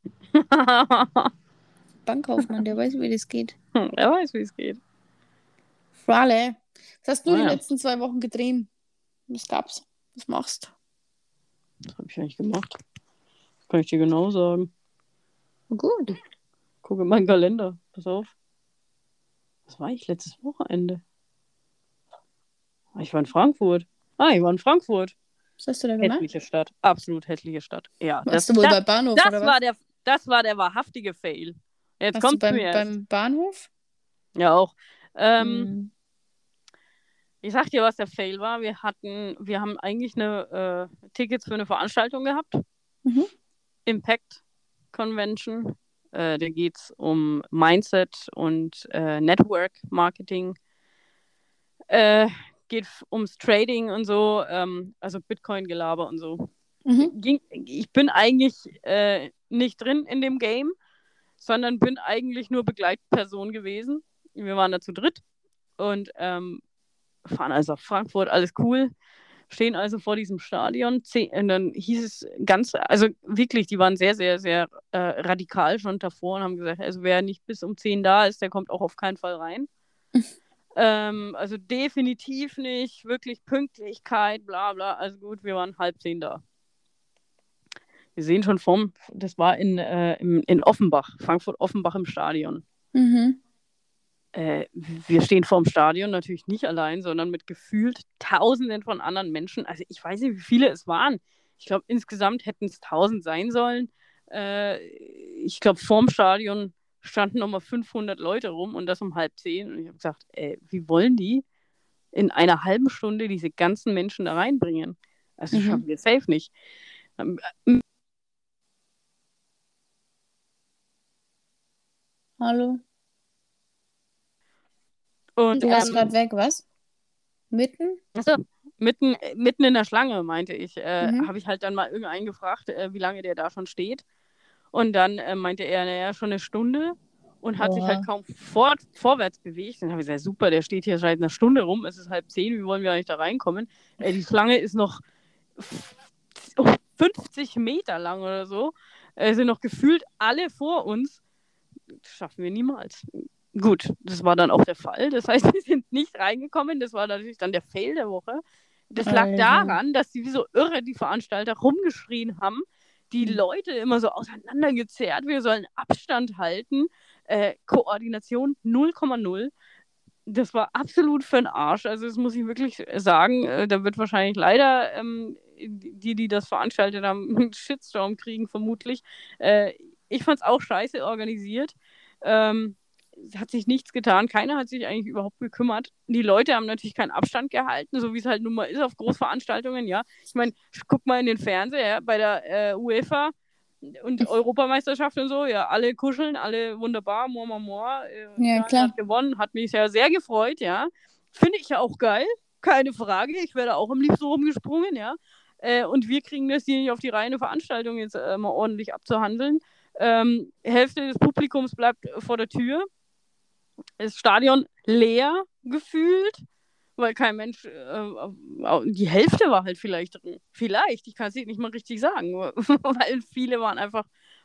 Bankkaufmann, der weiß, wie das geht. Er weiß, wie es geht. Frale. Was hast du die Naja, letzten 2 Wochen getrieben? Was gab's? Was machst das habe ich eigentlich gemacht. Kann ich dir genau sagen. du? Gut. Gucke in meinen Kalender. Pass auf. Was war ich letztes Wochenende? Ich war in Frankfurt. Ich war in Frankfurt. Was hast du da gemacht? Hässliche Stadt. Absolut hässliche Stadt. Ja, Warst du wohl bei Bahnhof, oder was? das war der wahrhaftige Fail. Jetzt Warst du kommt's mir erst. beim Bahnhof? Ja, auch. Hm. Ich sag dir, was der Fail war. Wir haben eigentlich Tickets für eine Veranstaltung gehabt. Mhm. Impact Convention. Da geht es um Mindset und Network Marketing. Geht ums Trading und so, also Bitcoin-Gelaber und so. Mhm. Ich bin eigentlich nicht drin in dem Game, sondern bin eigentlich nur Begleitperson gewesen. Wir waren da zu dritt und fahren also nach Frankfurt, alles cool. Stehen also vor diesem Stadion. Und dann hieß es also wirklich, die waren sehr, sehr, sehr radikal schon davor und haben gesagt, also wer nicht bis um 10 da ist, der kommt auch auf keinen Fall rein. Also definitiv nicht, wirklich Pünktlichkeit, bla bla. Also gut, wir waren 9:30 da. Wir sehen schon das war in Offenbach, Frankfurt-Offenbach im Stadion. Mhm. Wir stehen vorm Stadion, natürlich nicht allein, sondern mit gefühlt Tausenden von anderen Menschen. Also ich weiß nicht, wie viele es waren. Ich glaube, insgesamt hätten es 1000 sein sollen. Ich glaube, vorm Stadion standen nochmal 500 Leute rum und das um 9:30. Und ich habe gesagt, wie wollen die in einer halben Stunde diese ganzen Menschen da reinbringen? Also schaffen wir safe nicht. Hallo? Und Du warst gerade weg, was? Mitten? also, mitten in der Schlange, meinte ich, Mhm. habe ich halt dann mal irgendeinen gefragt, wie lange der da schon steht. Und dann meinte er, naja, schon eine Stunde und hat sich halt kaum vorwärts bewegt. Dann habe ich gesagt, super, der steht hier seit einer Stunde rum, es ist 9:30, wie wollen wir eigentlich da reinkommen? Die Schlange ist noch 50 Meter lang oder so. Sind noch gefühlt alle vor uns. Das schaffen wir niemals. Gut, das war dann auch der Fall. Das heißt, wir sind nicht reingekommen. Das war natürlich dann der Fail der Woche. Das lag daran, dass die wie so irre die Veranstalter rumgeschrien haben, die Leute immer so auseinandergezerrt, wir sollen Abstand halten. Koordination 0,0. Das war absolut für den Arsch. Also das muss ich wirklich sagen. Da wird wahrscheinlich leider die das veranstaltet haben, einen Shitstorm kriegen, vermutlich. Ich fand es auch scheiße organisiert. Hat sich nichts getan. Keiner hat sich eigentlich überhaupt gekümmert. Die Leute haben natürlich keinen Abstand gehalten, so wie es halt nun mal ist auf Großveranstaltungen, ja. Ich meine, guck mal in den Fernseher, ja, bei der UEFA und Europameisterschaft und so, ja, alle kuscheln, alle wunderbar, moi. Ja, klar. Hat gewonnen, hat mich ja sehr gefreut, ja. Finde ich ja auch geil, keine Frage. Ich wäre da auch am liebsten rumgesprungen, ja. Und wir kriegen das hier nicht auf die reine Veranstaltung jetzt mal ordentlich abzuhandeln. Hälfte des Publikums bleibt vor der Tür. Das Stadion leer gefühlt, weil kein Mensch, die Hälfte war halt vielleicht drin. Vielleicht, ich kann es nicht mal richtig sagen, weil viele waren einfach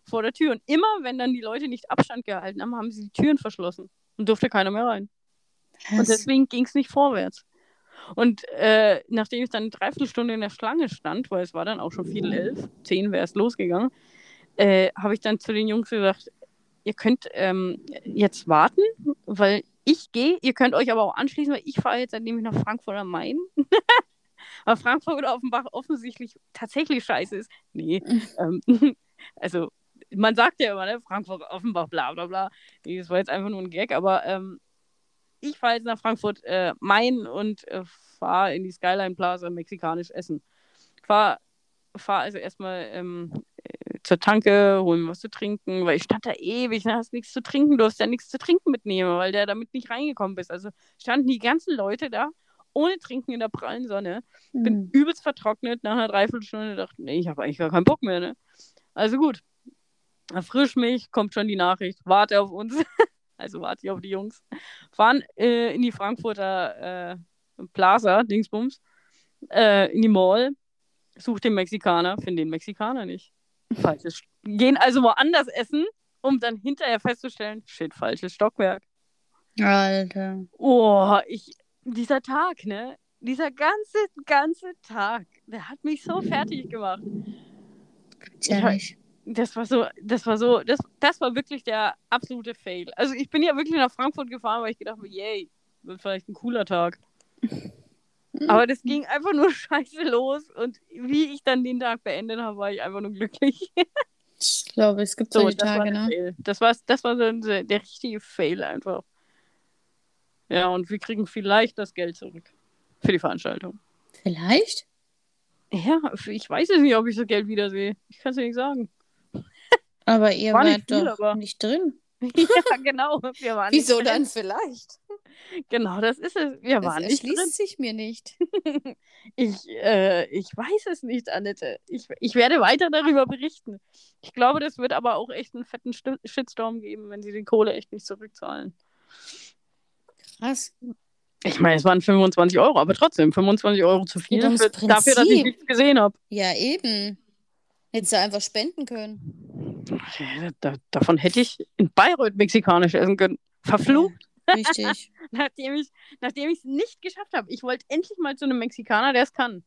vor der Tür. Und immer, wenn dann die Leute nicht Abstand gehalten haben, haben sie die Türen verschlossen und durfte keiner mehr rein. Und deswegen ging es nicht vorwärts. Und nachdem ich dann eine Dreiviertelstunde in der Schlange stand, weil es war dann auch schon 11, 10 wäre es losgegangen, habe ich dann zu den Jungs gesagt, ihr könnt jetzt warten, weil ich gehe, ihr könnt euch aber auch anschließen, weil ich fahre jetzt nämlich nach Frankfurt am Main. Weil Frankfurt oder Offenbach offensichtlich tatsächlich scheiße ist. Nee, also man sagt ja immer, ne, Frankfurt, Offenbach, bla bla bla. Nee, das war jetzt einfach nur ein Gag, aber ich fahre jetzt nach Frankfurt Main und fahre in die Skyline Plaza mexikanisch essen. Fahr also erstmal zur Tanke, hol mir was zu trinken, weil ich stand da ewig, ne, hast nichts zu trinken, du hast ja nichts zu trinken mitnehmen, weil der damit nicht reingekommen bist. Also standen die ganzen Leute da, ohne Trinken in der prallen Sonne. Bin übelst vertrocknet, nach einer Dreiviertelstunde dachte, nee, ich habe eigentlich gar keinen Bock mehr, ne? Also gut, erfrisch mich, kommt schon die Nachricht, warte auf uns. Also warte ich auf die Jungs. Fahren in die Frankfurter Plaza, Dingsbums, in die Mall, such den Mexikaner, finde den Mexikaner nicht. Falsches. Gehen also woanders essen, um dann hinterher festzustellen, shit, falsches Stockwerk. Alter. Oh, dieser Tag, ne? Dieser ganze Tag, der hat mich so fertig gemacht. Das war wirklich der absolute Fail. Also ich bin ja wirklich nach Frankfurt gefahren, weil ich gedacht habe, yay, wird vielleicht ein cooler Tag. Aber das ging einfach nur scheiße los und wie ich dann den Tag beendet habe, war ich einfach nur glücklich. Ich glaube, es gibt solche Tage, ne? Fail. Das war so der richtige Fail einfach. Ja, und wir kriegen vielleicht das Geld zurück für die Veranstaltung. Vielleicht? Ja, ich weiß es nicht, ob ich das Geld wiedersehe. Ich kann es dir nicht sagen. Aber ihr wart doch nicht drin. Ja, genau. Wir waren Wieso nicht dann vielleicht? Genau, das ist es. Wir waren nicht drin. Das erschließt sich mir nicht. Ich weiß es nicht, Annette. Ich werde weiter darüber berichten. Ich glaube, das wird aber auch echt einen fetten Shitstorm geben, wenn sie die Kohle echt nicht zurückzahlen. Krass. Ich meine, es waren 25 Euro, aber trotzdem 25 Euro zu viel dafür, dass ich nichts gesehen habe. Ja, eben. Hättest du einfach spenden können. Davon hätte ich in Bayreuth mexikanisch essen können. Verflucht. Ja, richtig. nachdem ich es nicht geschafft habe. Ich wollte endlich mal zu einem Mexikaner, der es kann.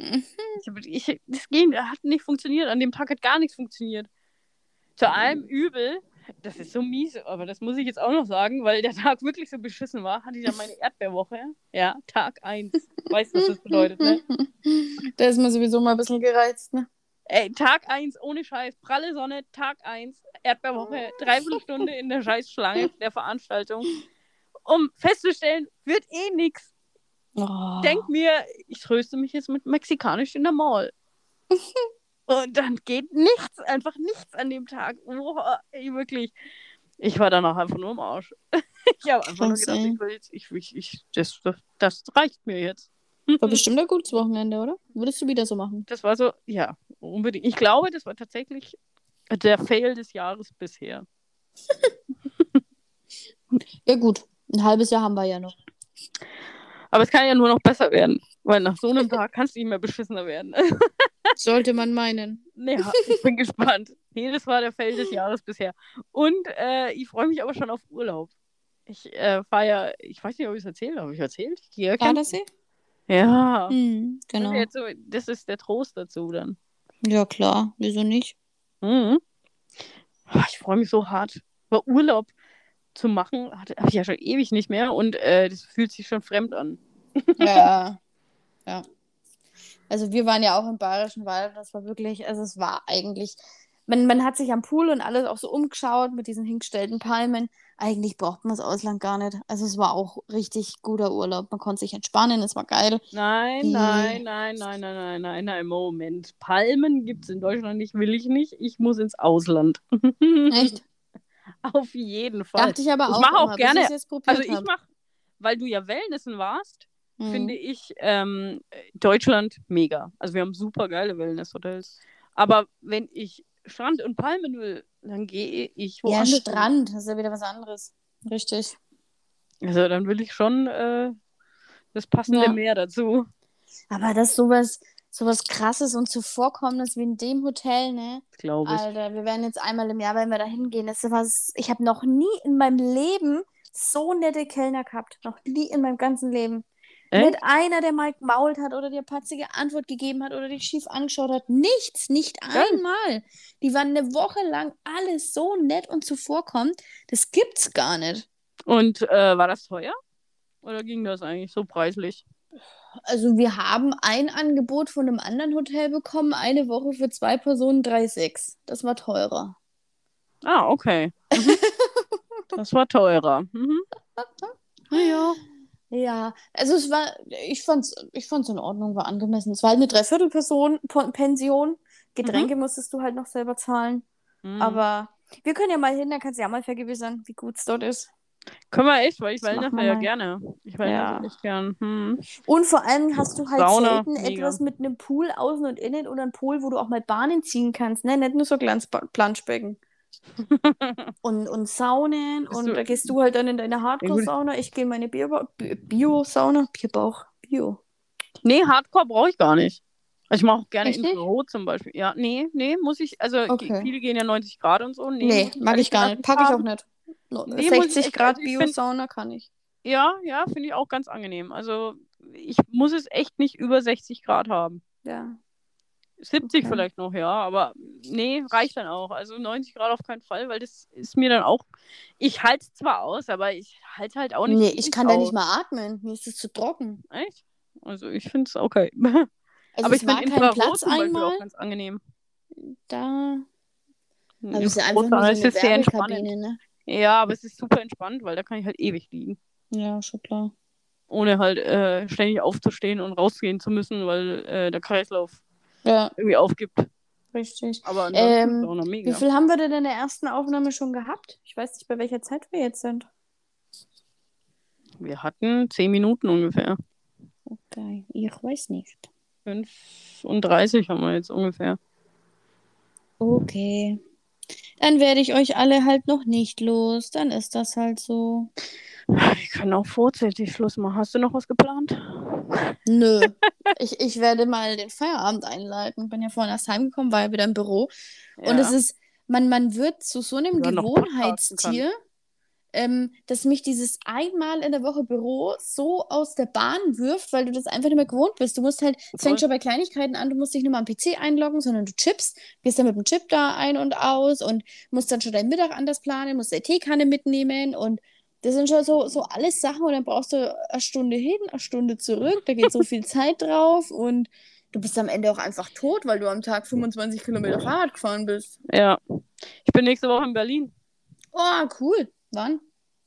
Das hat nicht funktioniert. An dem Tag hat gar nichts funktioniert. Zu allem Übel, das ist so mies, aber das muss ich jetzt auch noch sagen, weil der Tag wirklich so beschissen war, hatte ich dann meine Erdbeerwoche. Ja, Tag 1. Weißt du, was das bedeutet, ne? Da ist man sowieso mal ein bisschen gereizt, ne? Ey, Tag 1, ohne Scheiß, pralle Sonne, Tag 1, Erdbeerwoche, 3/4 Stunde in der Scheißschlange der Veranstaltung, um festzustellen, wird eh nix. Oh. Denk mir, ich tröste mich jetzt mit Mexikanisch in der Mall. Und dann geht nichts, einfach nichts an dem Tag. Oh, ey, wirklich. Ich war danach einfach nur im Arsch. Ich habe einfach nur gedacht, das reicht mir jetzt. War bestimmt ein gutes Wochenende, oder? Würdest du wieder so machen? Das war so, ja, unbedingt. Ich glaube, das war tatsächlich der Fail des Jahres bisher. Ja gut, ein halbes Jahr haben wir ja noch. Aber es kann ja nur noch besser werden, weil nach so einem Tag kann es nicht mehr beschissener werden. Sollte man meinen. Ja, ich bin gespannt. Nee, das war der Fail des Jahres bisher. Und ich freue mich aber schon auf Urlaub. Ich fahre ja, ich weiß nicht, ob ich es erzählt habe. Habe ich erzählt? Gardasee? Ja. Genau. Das ist der Trost dazu dann. Ja, klar. Wieso nicht? Ich freue mich so hart. Weil Urlaub zu machen, habe ich ja schon ewig nicht mehr und das fühlt sich schon fremd an. Ja. Also wir waren ja auch im Bayerischen Wald. Das war wirklich, also es war eigentlich, man hat sich am Pool und alles auch so umgeschaut mit diesen hingestellten Palmen. Eigentlich braucht man das Ausland gar nicht. Also es war auch richtig guter Urlaub. Man konnte sich entspannen, es war geil. Nein, Moment. Palmen gibt es in Deutschland nicht, will ich nicht. Ich muss ins Ausland. Echt? Auf jeden Fall. Dachte ich aber auch. Ich mache auch immer, gerne, also ich mache, weil du ja Wellnessen warst, finde ich Deutschland mega. Also wir haben super geile Wellness-Hotels. Aber wenn ich Strand und Palmen will, dann gehe ich woanders. Ja, Strand, das ist ja wieder was anderes. Richtig. Also dann will ich schon das passende Meer dazu. Aber das sowas, sowas Krasses und Zuvorkommendes wie in dem Hotel, ne? Glaube ich. Alter, wir werden jetzt einmal im Jahr, wenn wir da hingehen. Ich habe noch nie in meinem Leben so nette Kellner gehabt. Noch nie in meinem ganzen Leben. Nicht Echt? einer, der mal gemault hat oder dir eine patzige Antwort gegeben hat oder dich schief angeschaut hat. Nichts, nicht Geil. einmal. Die waren eine Woche lang alles so nett und zuvorkommend. Das gibt's gar nicht. Und war das teuer? Oder ging das eigentlich so preislich? Also wir haben ein Angebot von einem anderen Hotel bekommen, eine Woche für 2 Personen, 3,6. Das war teurer. Ah, okay. Mhm. Das war teurer. Mhm. Naja. Ja, also ich fand's in Ordnung, war angemessen. Es war halt eine Dreiviertelperson-Pension. Mhm. Getränke musstest du halt noch selber zahlen. Mhm. Aber wir können ja mal hin, dann kannst du ja mal vergewissern, wie gut es dort ist. Können wir echt, weil ich Das Wellness machen wir ja mal. gerne. Ich Wellness Ja. echt gern. Hm. Und vor allem hast du halt Sauna, selten mega. etwas mit einem Pool außen und innen oder einem Pool, wo du auch mal Bahnen ziehen kannst, ne? Nicht nur so Planschbecken. Und Saunen Bist und du. da gehst du halt dann in deine Ja, gut. Hardcore-Sauna, ich gehe in meine Bio-Sauna, Bierbauch, Bio. Nee, Hardcore brauche ich gar nicht. Also ich mache auch gerne Echt nicht? Infrarot zum Beispiel. Ja, nee, muss ich. Also Okay. viele gehen ja 90 Grad und so. Nee, Nee, muss ich mag ehrlich ich gar gesagt nicht. nicht Packe ich auch haben. nicht. Nee, muss ich 60 echt. Also Grad ich finde, Bio-Sauna kann ich. ja, finde ich auch ganz angenehm. Also ich muss es echt nicht über 60 Grad haben. Ja, 70 okay. vielleicht noch, ja, aber nee, reicht dann auch. Also 90 Grad auf keinen Fall, weil das ist mir dann auch. Ich halte es zwar aus, aber ich halte halt auch nicht Nee, ich ewig kann da nicht aus. mal atmen. Mir ist es zu trocken. Echt? Also ich finde es okay. Also Aber es ich finde war kein Infrarot Platz zum Beispiel auch einmal. ganz angenehm. Da. Aber es ist ja einfach nur Infrarotsauna so ist eine jetzt sehr entspannend. Wärmekabine, ne? Ja, aber es ist super entspannt, weil da kann ich halt ewig liegen. Ja, schon klar. Ohne halt ständig aufzustehen und rausgehen zu müssen, weil der Kreislauf Ja, irgendwie aufgibt. richtig. Aber ansonsten ist es auch noch Wie mega. viel haben wir denn in der ersten Aufnahme schon gehabt? Ich weiß nicht, bei welcher Zeit wir jetzt sind. Wir hatten 10 Minuten ungefähr. Okay, ich weiß nicht. 35 haben wir jetzt ungefähr. Okay. Dann werde ich euch alle halt noch nicht los. Dann ist das halt so. Wir können auch vorzeitig Schluss machen. Hast du noch was geplant? Nö. Ich werde mal den Feierabend einleiten. Bin ja vorhin erst heimgekommen, war ja wieder im Büro. Und es Ja, ist, man wird zu so einem ja, noch podcasten kann. Gewohnheitstier, dass mich dieses einmal in der Woche Büro so aus der Bahn wirft, weil du das einfach nicht mehr gewohnt bist. Du musst halt, es fängt Voll. schon bei Kleinigkeiten an, du musst dich nicht mehr am PC einloggen, sondern du chippst, gehst dann mit dem Chip da ein und aus und musst dann schon deinen Mittag anders planen, musst deine Teekanne mitnehmen und das sind schon so alles Sachen und dann brauchst du eine Stunde hin, eine Stunde zurück, da geht so viel Zeit drauf und du bist am Ende auch einfach tot, weil du am Tag 25 Kilometer Fahrrad gefahren bist. Ja. Ich bin nächste Woche in Berlin. Oh, cool. Wann?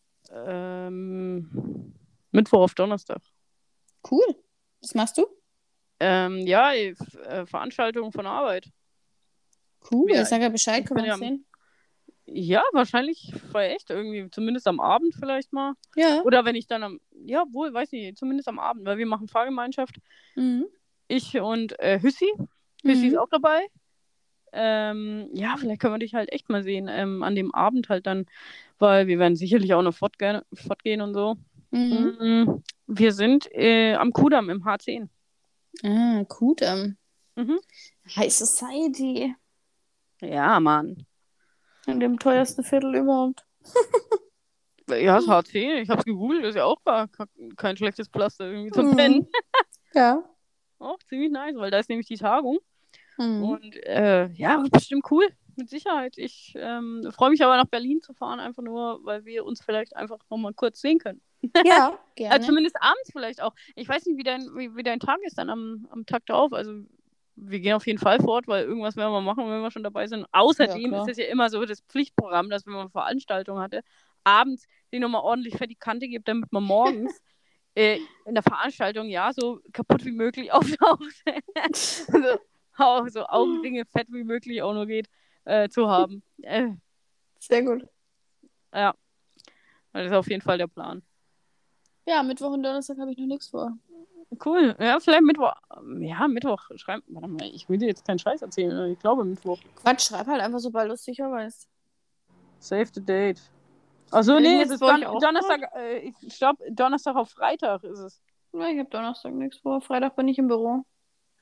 Mittwoch auf Donnerstag. Cool. Was machst du? Ja, Veranstaltung von Arbeit. Cool, Ja, ich sag ja Bescheid, ich können bin wir ja, uns sehen. ja, wahrscheinlich voll echt irgendwie, zumindest am Abend vielleicht mal. Ja. Oder wenn ich dann ja, wohl, weiß nicht, zumindest am Abend, weil wir machen Fahrgemeinschaft. Mhm. Ich und Hüssi. Hüssi ist Mhm. auch dabei. Ja, vielleicht können wir dich halt echt mal sehen, an dem Abend halt dann, weil wir werden sicherlich auch noch fortgehen und so. Mhm. Wir sind am Kudamm im H10. Ah, gut. Mhm. High Society. Ja, Mann. In dem teuersten Viertel überhaupt. Ja, das H10, ich hab's gegoogelt, ist ja auch kein schlechtes Pflaster irgendwie zum Pennen. Mhm. Ja. Auch ziemlich nice, weil da ist nämlich die Tagung. Mhm. Und ja, bestimmt cool, mit Sicherheit. Ich freue mich aber nach Berlin zu fahren, einfach nur, weil wir uns vielleicht einfach nochmal kurz sehen können. Ja, gerne. Zumindest abends vielleicht auch. Ich weiß nicht, wie dein Tag ist dann am Tag drauf. Also wir gehen auf jeden Fall fort, weil irgendwas werden wir machen, wenn wir schon dabei sind. Ja, Außerdem ist klar. es ja immer so das Pflichtprogramm, dass wenn man eine Veranstaltung hatte, abends die nochmal ordentlich fett die Kante gibt, damit man morgens in der Veranstaltung ja so kaputt wie möglich auftaucht. Also, auch so Augendinge fett wie möglich auch nur geht zu haben. Sehr gut. Ja, das ist auf jeden Fall der Plan. Ja, Mittwoch und Donnerstag habe ich noch nichts vor. Cool. Ja, vielleicht Mittwoch. Ja, Mittwoch. Warte mal, ich will dir jetzt keinen Scheiß erzählen. Ich glaube Mittwoch. Quatsch, schreib halt einfach, sobald du es sicher weißt. Save the date. Achso, Ist denn nee, es jetzt ist bei euch auch Donnerstag. Ich glaube, Donnerstag auf Freitag ist es. Ja, ich habe Donnerstag nichts vor. Freitag bin ich im Büro.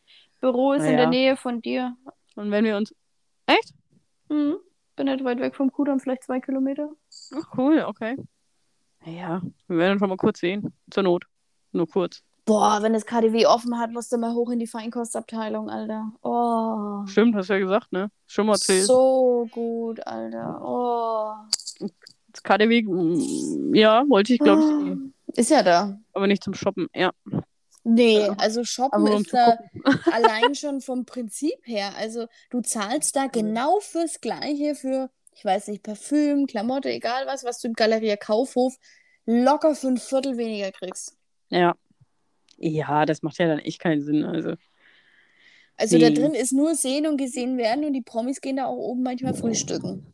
Büro ist in der Naja. Nähe von dir. Und wenn wir uns. Echt? Mhm. Bin nicht weit weg vom Kudamm, vielleicht 2 Kilometer. Ach, cool, okay. Naja, wir werden uns schon mal kurz sehen. Zur Not. Nur kurz. Boah, wenn das KaDeWe offen hat, musst du mal hoch in die Feinkostabteilung, Alter. Oh, Stimmt, hast du ja gesagt, ne? Schon mal erzählt. so gut, Alter. Oh. Das KaDeWe, ja, wollte ich, glaube ich, Ist ja da. aber nicht zum Shoppen. Ja. Nee, Einfach also shoppen nur um ist zu da gucken. allein schon vom Prinzip her. Also du zahlst da genau fürs Gleiche für, ich weiß nicht, Parfüm, Klamotte, egal was du im Galeria Kaufhof locker für ein Viertel weniger kriegst. Ja. Ja, das macht ja dann echt keinen Sinn. Also, Also da nee. drin ist nur sehen und gesehen werden und die Promis gehen da auch oben manchmal frühstücken.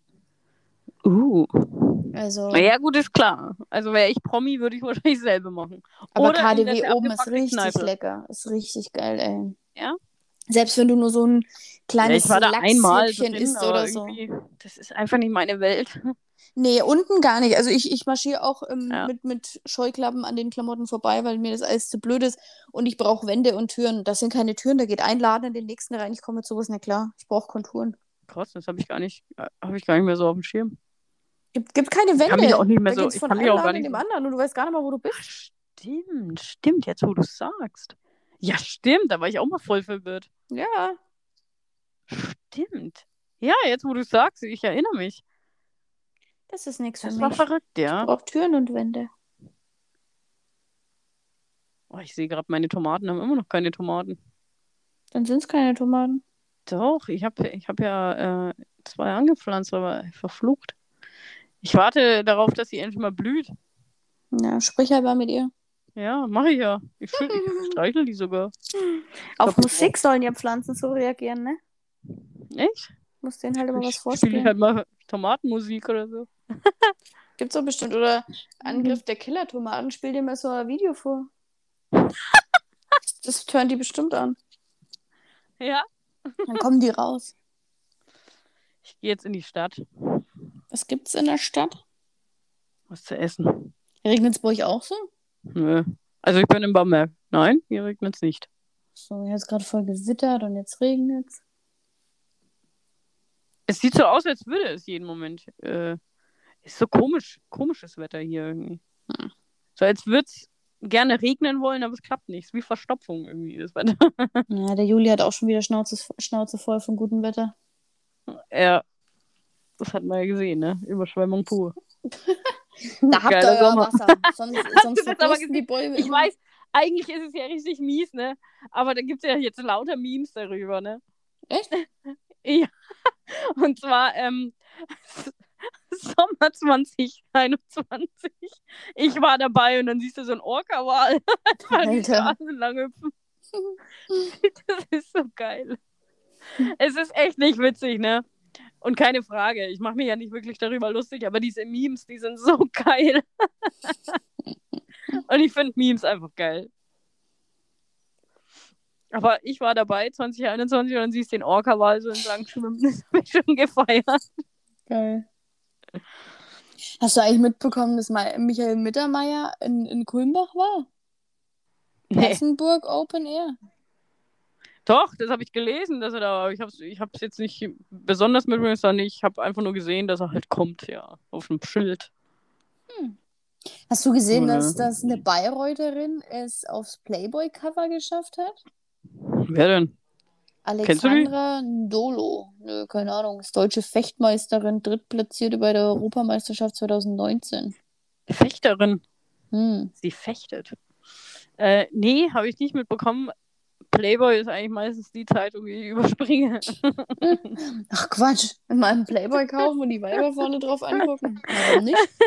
Also, Naja, gut, ist klar. Also wäre ich Promi, würde ich wahrscheinlich selber machen. aber Oder in der KaDeWe sehr oben ist abgefuckten richtig Kneipe. lecker. Ist richtig geil, ey. Ja? Selbst wenn du nur so ein Ja, kleines ich war da einmal Lachshäppchen drin, isst aber oder so. irgendwie, das ist einfach nicht meine Welt. Nee, unten gar nicht. Also ich marschiere auch Ja, mit Scheuklappen an den Klamotten vorbei, weil mir das alles zu blöd ist. Und ich brauche Wände und Türen. Das sind keine Türen, da geht ein Laden in den nächsten rein. Ich komme mit sowas nicht klar. Ich brauche Konturen. krass, das habe ich gar nicht mehr so auf dem Schirm. Gibt keine Ich kann mich auch Wände. nicht mehr Da so, geht's ich von kann mich einem auch gar Laden in nicht dem so. anderen und du weißt gar nicht mal, wo du Ach, bist. stimmt, jetzt wo du sagst. Ja, stimmt, da war ich auch mal voll verwirrt. Ja, Stimmt. Ja, jetzt wo du sagst, ich erinnere mich. das ist nichts für Das war mich. verrückt, Ich ja. brauche Türen und Wände. Oh, ich sehe gerade, meine Tomaten haben immer noch keine Tomaten. Dann sind es keine Tomaten. Doch, ich hab ja 2 angepflanzt, aber verflucht. Ich warte darauf, dass sie endlich mal blüht. Ja, sprich aber mit ihr. Ja, mache ich ja. Ich streichel die sogar. Auf Glaub, Musik sollen ja Pflanzen so reagieren, ne? echt? Muss denen halt immer was Spiele ich vorspielen. halt mal Tomatenmusik oder so. Gibt's doch bestimmt. Oder Angriff der Killer-Tomaten, spiel dir mal so ein Video vor. Das turnt die bestimmt an. Ja. Dann kommen die raus. Ich gehe jetzt in die Stadt. Was gibt's in der Stadt? Was zu essen. Regnet's bei euch auch so? Nö. Also ich bin im Bamberg. Nein, hier regnet es nicht. So, jetzt gerade voll gewittert und jetzt regnet's. Es sieht so aus, als würde es jeden Moment. Ist so komisches Wetter hier irgendwie. So als würde es gerne regnen wollen, aber es klappt nicht. Es ist wie Verstopfung irgendwie, das Wetter. Ja, der Juli hat auch schon wieder Schnauze voll von gutem Wetter. Ja, das hat man ja gesehen, ne? Überschwemmung pur. Da habt ihr Geiler euer Sommer. Wasser. Sonst Das aber verdursten die gesehen? Bäume Ich immer. weiß, eigentlich ist es ja richtig mies, ne? Aber da gibt es ja jetzt lauter Memes darüber, ne? Echt? Ja. Und zwar Sommer 2021. Ich war dabei und dann siehst du so einen Orca-Wal einfach die Alter. Straße lang hüpfen. Das ist so geil. Es ist echt nicht witzig, ne? Und keine Frage, ich mache mich ja nicht wirklich darüber lustig, aber diese Memes, die sind so geil. Und ich finde Memes einfach geil. Aber ich war dabei 2021 und dann siehst du den Orca-Wal so entlang schwimmen. Das habe ich schon gefeiert. Geil. Hast du eigentlich mitbekommen, dass Michael Mittermeier in Kulmbach war? Nee. Essen-Burg Open Air. Doch, das habe ich gelesen, dass er da war. Ich habe es jetzt nicht besonders mitbekommen, sondern ich habe einfach nur gesehen, dass er halt kommt, ja, auf dem Schild. Hast du gesehen, Ja. dass eine Bayreutherin es aufs Playboy-Cover geschafft hat? Wer denn? Kennst du die? Alexandra Ndolo. Nö, keine Ahnung. Ist deutsche Fechtmeisterin, drittplatzierte bei der Europameisterschaft 2019. Fechterin. Hm. Sie fechtet. Nee, habe ich nicht mitbekommen. Playboy ist eigentlich meistens die Zeitung, die ich überspringe. Ach Quatsch. Mal einen Playboy kaufen und die Weiber vorne drauf angucken. Warum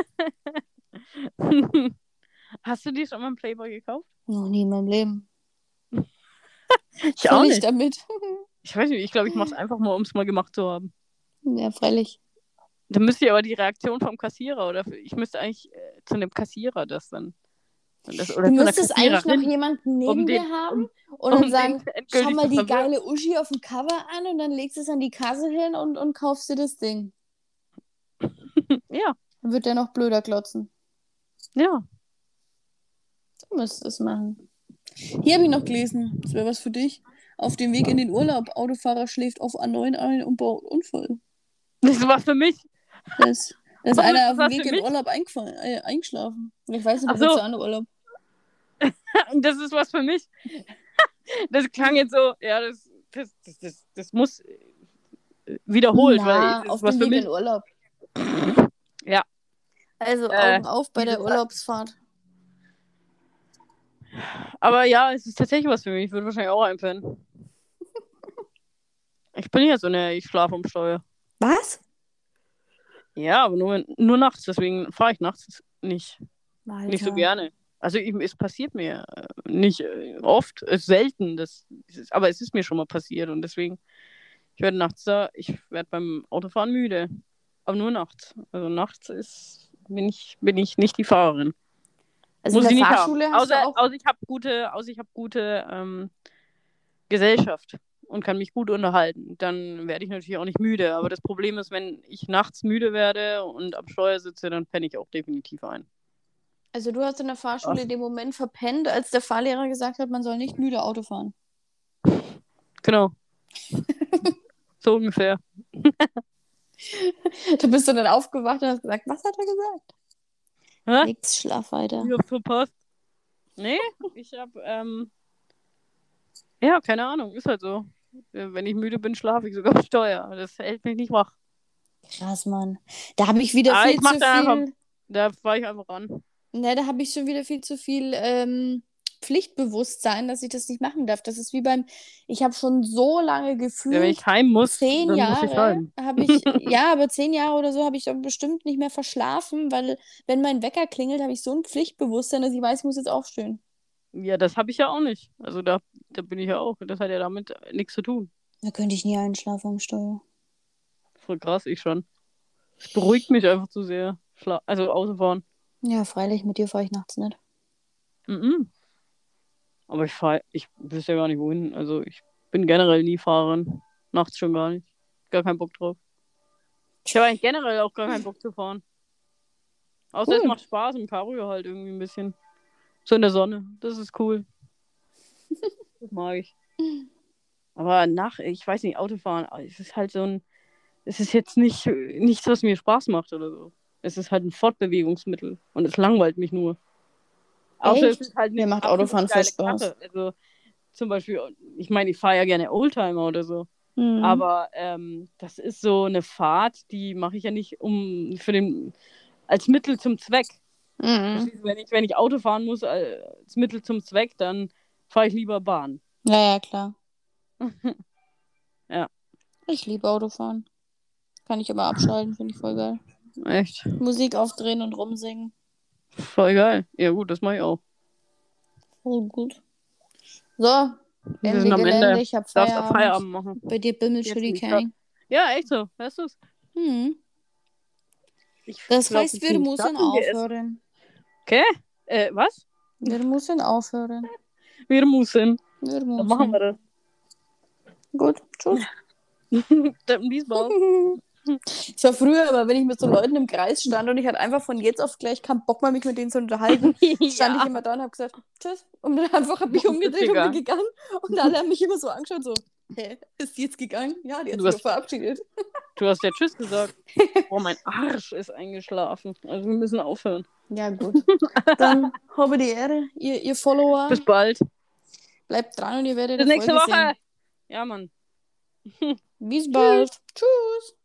nicht? Hast du dir schon mal einen Playboy gekauft? Noch nie in meinem Leben. Ich auch Soll ich nicht. damit? Ich weiß nicht, ich glaube, ich mache es einfach mal, um es mal gemacht zu haben. Ja, freilich. Dann müsste ich aber die Reaktion vom Kassierer oder ich müsste eigentlich zu einem Kassierer das dann. Oder Du müsstest eigentlich noch Kassiererin, jemanden neben dir haben und dann sagen, schau endgültig mal zu die verwirren. geile Uschi auf dem Cover an und dann legst du es an die Kasse hin und kaufst dir das Ding. Ja, Dann wird der noch blöder klotzen. ja. Du müsstest es machen. Hier habe ich noch gelesen, das wäre was für dich. Auf dem Weg in den Urlaub. Autofahrer schläft auf A9 ein und baut Unfall. Das ist was für mich. Da ist einer auf dem was Weg für in den mich? Urlaub eingeschlafen. Ich weiß nicht, Ach wo so. willst du an den Urlaub? Das ist was für mich. Das klang jetzt so, ja, das muss wiederholt, weil das auf ist was dem für Weg mich. in den Urlaub. Ja. Also Augen auf bei der Urlaubsfahrt. Aber ja, es ist tatsächlich was für mich. Ich würde wahrscheinlich auch einpennen. Ich bin ja so ich schlafe am Steuer. Was? Ja, aber nur nachts, deswegen fahre ich nachts nicht so Alter. gerne. Also es passiert mir nicht oft, es ist selten, aber es ist mir schon mal passiert und deswegen, ich werde beim Autofahren müde, aber nur nachts. Also nachts bin ich nicht die Fahrerin. Also Muss in ich der nicht Fahrschule haben. hast du auch... Außer ich habe gute Gesellschaft und kann mich gut unterhalten. Dann werde ich natürlich auch nicht müde. Aber das Problem ist, wenn ich nachts müde werde und am Steuer sitze, dann penne ich auch definitiv ein. Also du hast in der Fahrschule in dem Moment verpennt, als der Fahrlehrer gesagt hat, man soll nicht müde Auto fahren. Genau. So ungefähr. Da bist du dann aufgewacht und hast gesagt, was hat er gesagt? Hä? Nix, schlaf weiter. Ich hab's verpasst. Nee, ich hab, ja, keine Ahnung, ist halt so. Wenn ich müde bin, schlafe ich sogar am Steuer. Das hält mich nicht wach. Krass, Mann. Da habe ich wieder Aber viel ich mach zu dann viel... einfach, da fahre ich einfach ran. Ne, da habe ich schon wieder viel zu viel Pflichtbewusstsein, dass ich das nicht machen darf. Das ist wie ich habe schon so lange Ja, wenn gefühlt, ich heim muss, 10 dann muss ich Jahre heim. habe ich, ja, aber 10 Jahre oder so habe ich dann bestimmt nicht mehr verschlafen, weil wenn mein Wecker klingelt, habe ich so ein Pflichtbewusstsein, dass ich weiß, ich muss jetzt aufstehen. Ja, das habe ich ja auch nicht. Also da bin ich ja auch. Das hat ja damit nichts zu tun. Da könnte ich nie einschlafen am Steuer. Voll krass, ich schon. Es beruhigt mich einfach zu sehr. Also Autofahren. Ja, freilich, mit dir fahre ich nachts nicht. Mhm. Aber ich wüsste ja gar nicht wohin. Also ich bin generell nie fahren. Nachts schon gar nicht. Gar keinen Bock drauf. Ich habe eigentlich generell auch gar keinen Bock zu fahren. Außer es Cool. macht Spaß im Cabrio halt irgendwie ein bisschen. So in der Sonne. Das ist cool. Das mag ich. Aber ich weiß nicht, Autofahren, es ist halt es ist jetzt nichts, was mir Spaß macht oder so. Es ist halt ein Fortbewegungsmittel und es langweilt mich nur. Außer es Echt? ist halt Mir eine macht absolut Autofahren voll geile Spaß. Karre. Also zum Beispiel, ich meine, ich fahre ja gerne Oldtimer oder so. Mhm. Aber das ist so eine Fahrt, die mache ich ja nicht als Mittel zum Zweck. Mhm. Wenn ich Auto fahren muss als Mittel zum Zweck, dann fahre ich lieber Bahn. Ja, klar. Ja. Ich liebe Autofahren. Kann ich aber abschalten, finde ich voll geil. Echt? Musik aufdrehen und rumsingen. Voll geil. Ja gut, das mache ich auch. Voll gut. So, Wir Ende sind am Gelände, Ende. ich hab Darfst auch Feierabend. Feierabend machen. Bei dir bimmelt Jetzt schon die nicht, Kang. Ja, echt so. Weißt du es? Mhm. Das heißt, wir müssen aufhören. Okay? Was? Wir müssen aufhören. Wir müssen. Wir Dann machen wir das. Gut, tschüss. Dann bis bald. Es war früher, aber wenn ich mit so Leuten im Kreis stand und ich hatte einfach von jetzt auf gleich keinen Bock mehr, mich mit denen zu unterhalten, stand ich immer da und habe gesagt, tschüss. Und dann einfach habe ich umgedreht und bin gegangen. Und alle haben mich immer so angeschaut, so, hä, ist die jetzt gegangen? Ja, die hat sich verabschiedet. Du hast ja Tschüss gesagt. Boah, mein Arsch ist eingeschlafen. Also wir müssen aufhören. Ja, gut. Dann habe die Ehre, ihr Follower. Bis bald. Bleibt dran und ihr werdet Bis nächste Folge Woche. sehen. Ja, Mann. Bis bald. Tschüss.